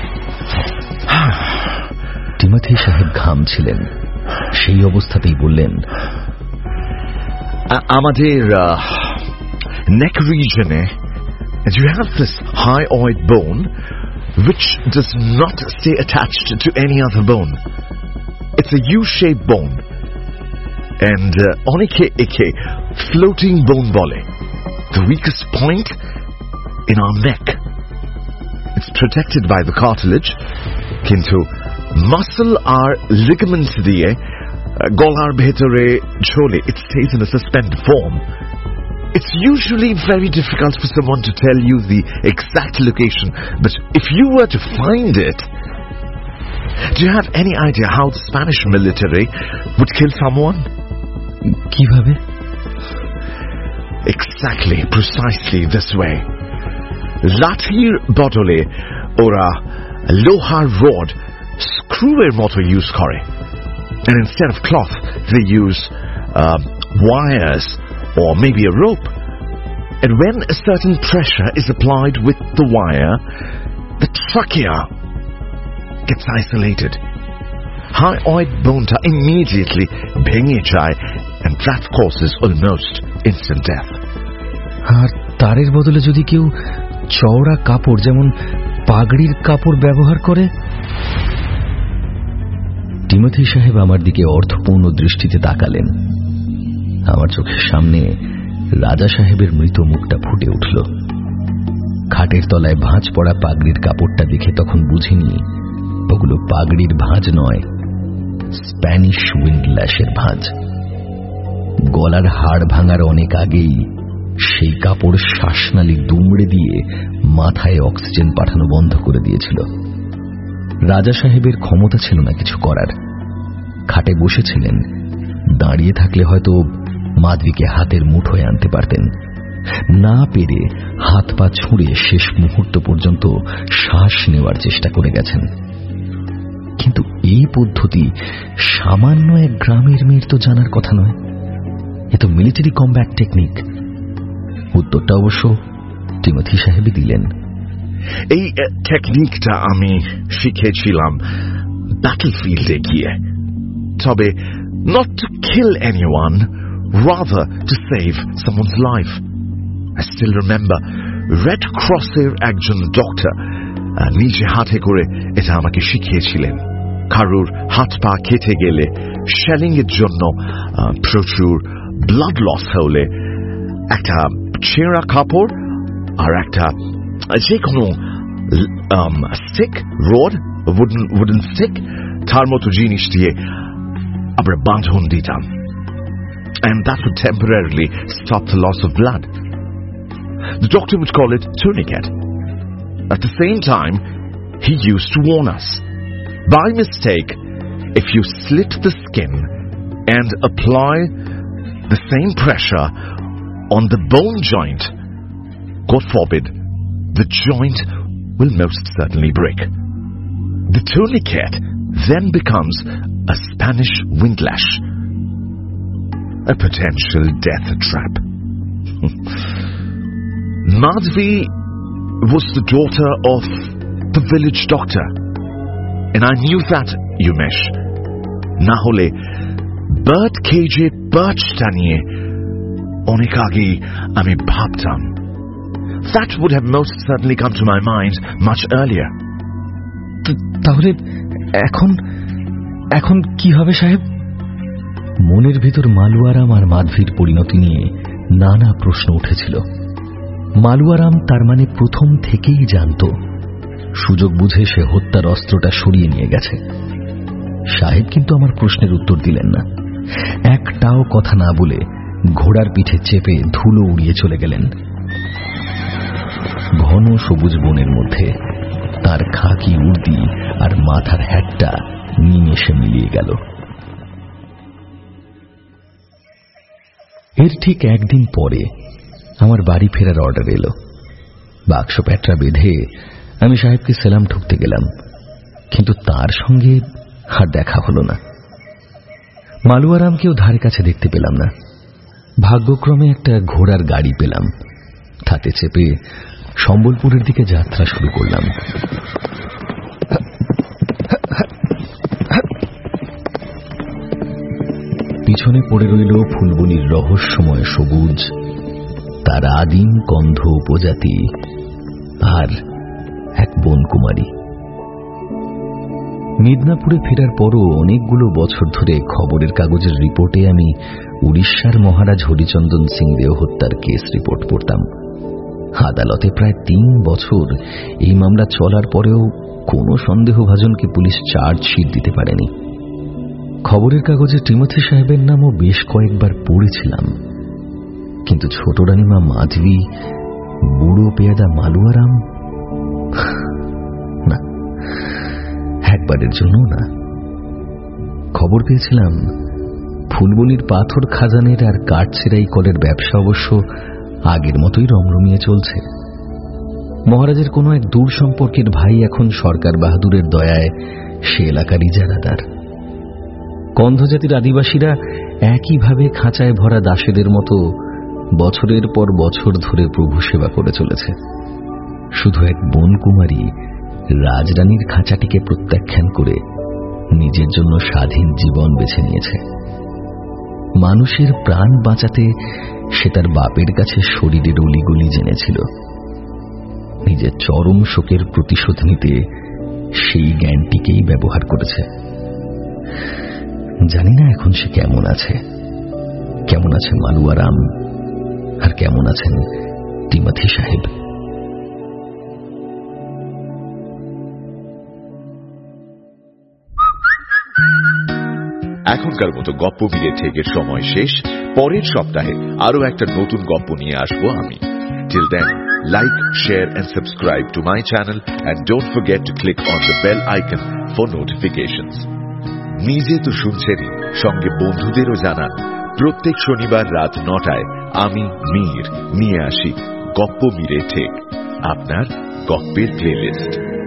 টিমোথি সাহেব ঘামছিলেন। সেই অবস্থাতেই বললেন, আমাদের neck region e you have this hyoid bone which does not stay attached to any other bone. It's a U-shaped bone and oneke eke floating bone bole, the weakest point in our neck. It's protected by the cartilage, kintu muscle R ligaments দিয়ে গলার ভেতরে ঝোলে it stays in a suspended form. It's usually very difficult for someone to tell you the exact location, but if you were to find it, do you have any idea how the Spanish military would kill someone? কিভাবে? Exactly, precisely this way. লাঠির বদলে ওরা লোহার rod স্ক্রুয়ের মতো use করে, and instead of cloth they use uh, wires or maybe a rope, and when a certain pressure is applied with the wire, the trachea gets isolated. Hyoid bone-ta immediately bhenge jay, and that causes almost instant death. আর তারের বদলে যদি কেউ চওড়া কাপড় যেমন পাগড়ির কাপড় ব্যবহার করে? টিমোথি সাহেব আমার দিকে অর্থপূর্ণ দৃষ্টিতে তাকালেন। আমার চোখের সামনে রাজা সাহেবের মৃত মুখটা ফুটে উঠল। খাটের তলায় ভাঁজ পড়া পাগড়ির কাপড়টা দেখে তখন বুঝিনি ওগুলো পাগড়ির ভাঁজ নয়, স্প্যানিশ উইন্ডল্যাশের ভাঁজ। গলার হাড় ভাঙার অনেক আগেই সেই কাপড় শ্বাসনালী দুমড়ে দিয়ে মাথায় অক্সিজেন পাঠানো বন্ধ করে দিয়েছিল। রাজা সাহেবের ক্ষমতা ছিল না কিছু করার। খাটে বসেছিলেন, দাঁড়িয়ে থাকলে হয়তো মাধবীকে হাতের মুঠোয় আনতে পারতেন। না পেরে হাত পা ছুঁড়ে শেষ মুহূর্ত পর্যন্ত শ্বাস নেওয়ার চেষ্টা করে গেছেন। কিন্তু এই পদ্ধতি সামান্য এক গ্রামের মেয়ের তো জানার কথা নয়। এ তো মিলিটারি কমব্যাট টেকনিক। উত্তরটা অবশ্য টিমথি সাহেবই দিলেন। এই টেকনিকটা আমি শিখেছিলাম ব্যাটলফিল্ডে গিয়ে, তবে not to kill anyone, rather to save someone's life. I still remember Red Cross-এর একজন ডক্টর নিজে হাতে করে এটা আমাকে শিখিয়েছিলেন। কারুর হাত পা কেটে গেলে, শেলিং এর জন্য প্রচুর ব্লাড লস হলে একটা ছেঁড়া কাপড় আর একটা যে কোনো stick, rod, wooden wooden stick, তার মতো জিনিস দিয়ে আমরা বাঁধন দিতাম, and that would temporarily stop the loss of blood. The doctor would call it tourniquet. At the same time, he used to warn us, by mistake, if you slit the skin and apply the same pressure on the bone joint, God forbid, the joint will most certainly break. The tourniquet then becomes a Spanish windlash, a potential death trap. Madhvi was the daughter of the village doctor, and I knew that, Umesh. Na hole bird cage birch ta niye onek agei ami bhabtam. That would have most certainly come to my mind much earlier. তাহলে এখন এখন কি হবে সাহেব? মনের ভিতর মালুয়ারাম আর মাধবীর পরিণতি নিয়ে নানা প্রশ্ন উঠেছিল। মালুয়ারাম তার মানে প্রথম থেকেই জানত, সুযোগ বুঝে সে হত্যার অস্ত্রটা সরিয়ে নিয়ে গেছে। সাহেব কিন্তু আমার প্রশ্নের উত্তর দিলেন না। একটাও কথা না বলে ঘোড়ার পিঠে চেপে ধুলো উড়িয়ে চলে গেলেন। ঘন সবুজ বনের মধ্যে তার খাকি উর্দি আর মাথার হ্যাটটা নিমেষে মিলিয়ে গেল। এর ঠিক একদিন পরে আমার বাড়ি ফেরার অর্ডার এলো। বাক্স প্যাটরা বেঁধে আমি সাহেবকে সেলাম ঠুকতে গেলাম, কিন্তু তার সঙ্গে আর দেখা হলো না। মালুয়ারামকেও ধারে কাছে দেখতে পেলাম না। ভাগ্যক্রমে একটা ঘোড়ার গাড়ি পেলাম, তাতে চেপে সম্বলপুরের দিকে যাত্রা শুরু করলাম। পিছনে পড়ে রইল ফুলবনির রহস্যময় সবুজ, তার আদিম কন্ধ উপজাতি আর এক বনকুমারী। মিদনাপুরে ফেরার পরও অনেকগুলো বছর ধরে খবরের কাগজের রিপোর্টে আমি উড়িষ্যার মহারাজ হরিচন্দন সিং দেও হত্যার কেস রিপোর্ট পড়তাম। আদালতে প্রায় তিন বছর এই মামলা চলার পরেও কোনো সন্দেহভাজনকে পুলিশ চার্জশিট দিতে পারেনি। খবরের কাগজে টিমথি সাহেবের নামও বেশ কয়েকবার পড়েছিলাম, কিন্তু ছোট রানীমা মাধবী, বুড়ো পেয়াদা মালুয়ারাম, না, একবারের জন্য না। খবর পেয়েছিলাম ফুলবনির পাথর খাজানের আর কাঠছেরাই কলের ব্যবসা অবশ্য আগের মতোই রমরমিয়ে চলছে। মহারাজের কোনো এক দূর সম্পর্কের ভাই এখন সরকার বাহাদুরের দয়ায় সে এলাকার ইজারাদার। কন্ধ জাতির আদিবাসীরা একইভাবে খাঁচায় ভরা দাসেদের মতো বছরের পর বছর ধরে প্রভু সেবা করে চলেছে। শুধু এক বনকুমারী রাজরানীর খাঁচাটিকে প্রত্যাখ্যান করে নিজের জন্য স্বাধীন জীবন বেছে নিয়েছে। মানুষের প্রাণ বাঁচাতে সে তার বাপের কাছে শরীরের অলিগলি জেনেছিল। নিজের চরম শোকের প্রতিশোধ নিতে সেই জ্ঞানটিকেই ব্যবহার করেছে। জানি না এখন সে কেমন আছে, কেমন আছে মালুয়ারাম, আর কেমন আছেন টিমথি সাহেব। এখনকার মতো গপ্প মিলে ঠেকের সময় শেষ। পরের সপ্তাহে আরো একটা নতুন গপ্প নিয়ে আসবো আমি। Till then, like, share and subscribe to my channel and don't forget to click on the bell icon for notifications. নিজে তো শুনছেনই, সঙ্গে বন্ধুদেরও জানান। প্রত্যেক শনিবার রাত নটায় আমি মীর নিয়ে আসি গপ্প মিলে ঠেক, আপনার গপ্পের প্লেলিস্ট।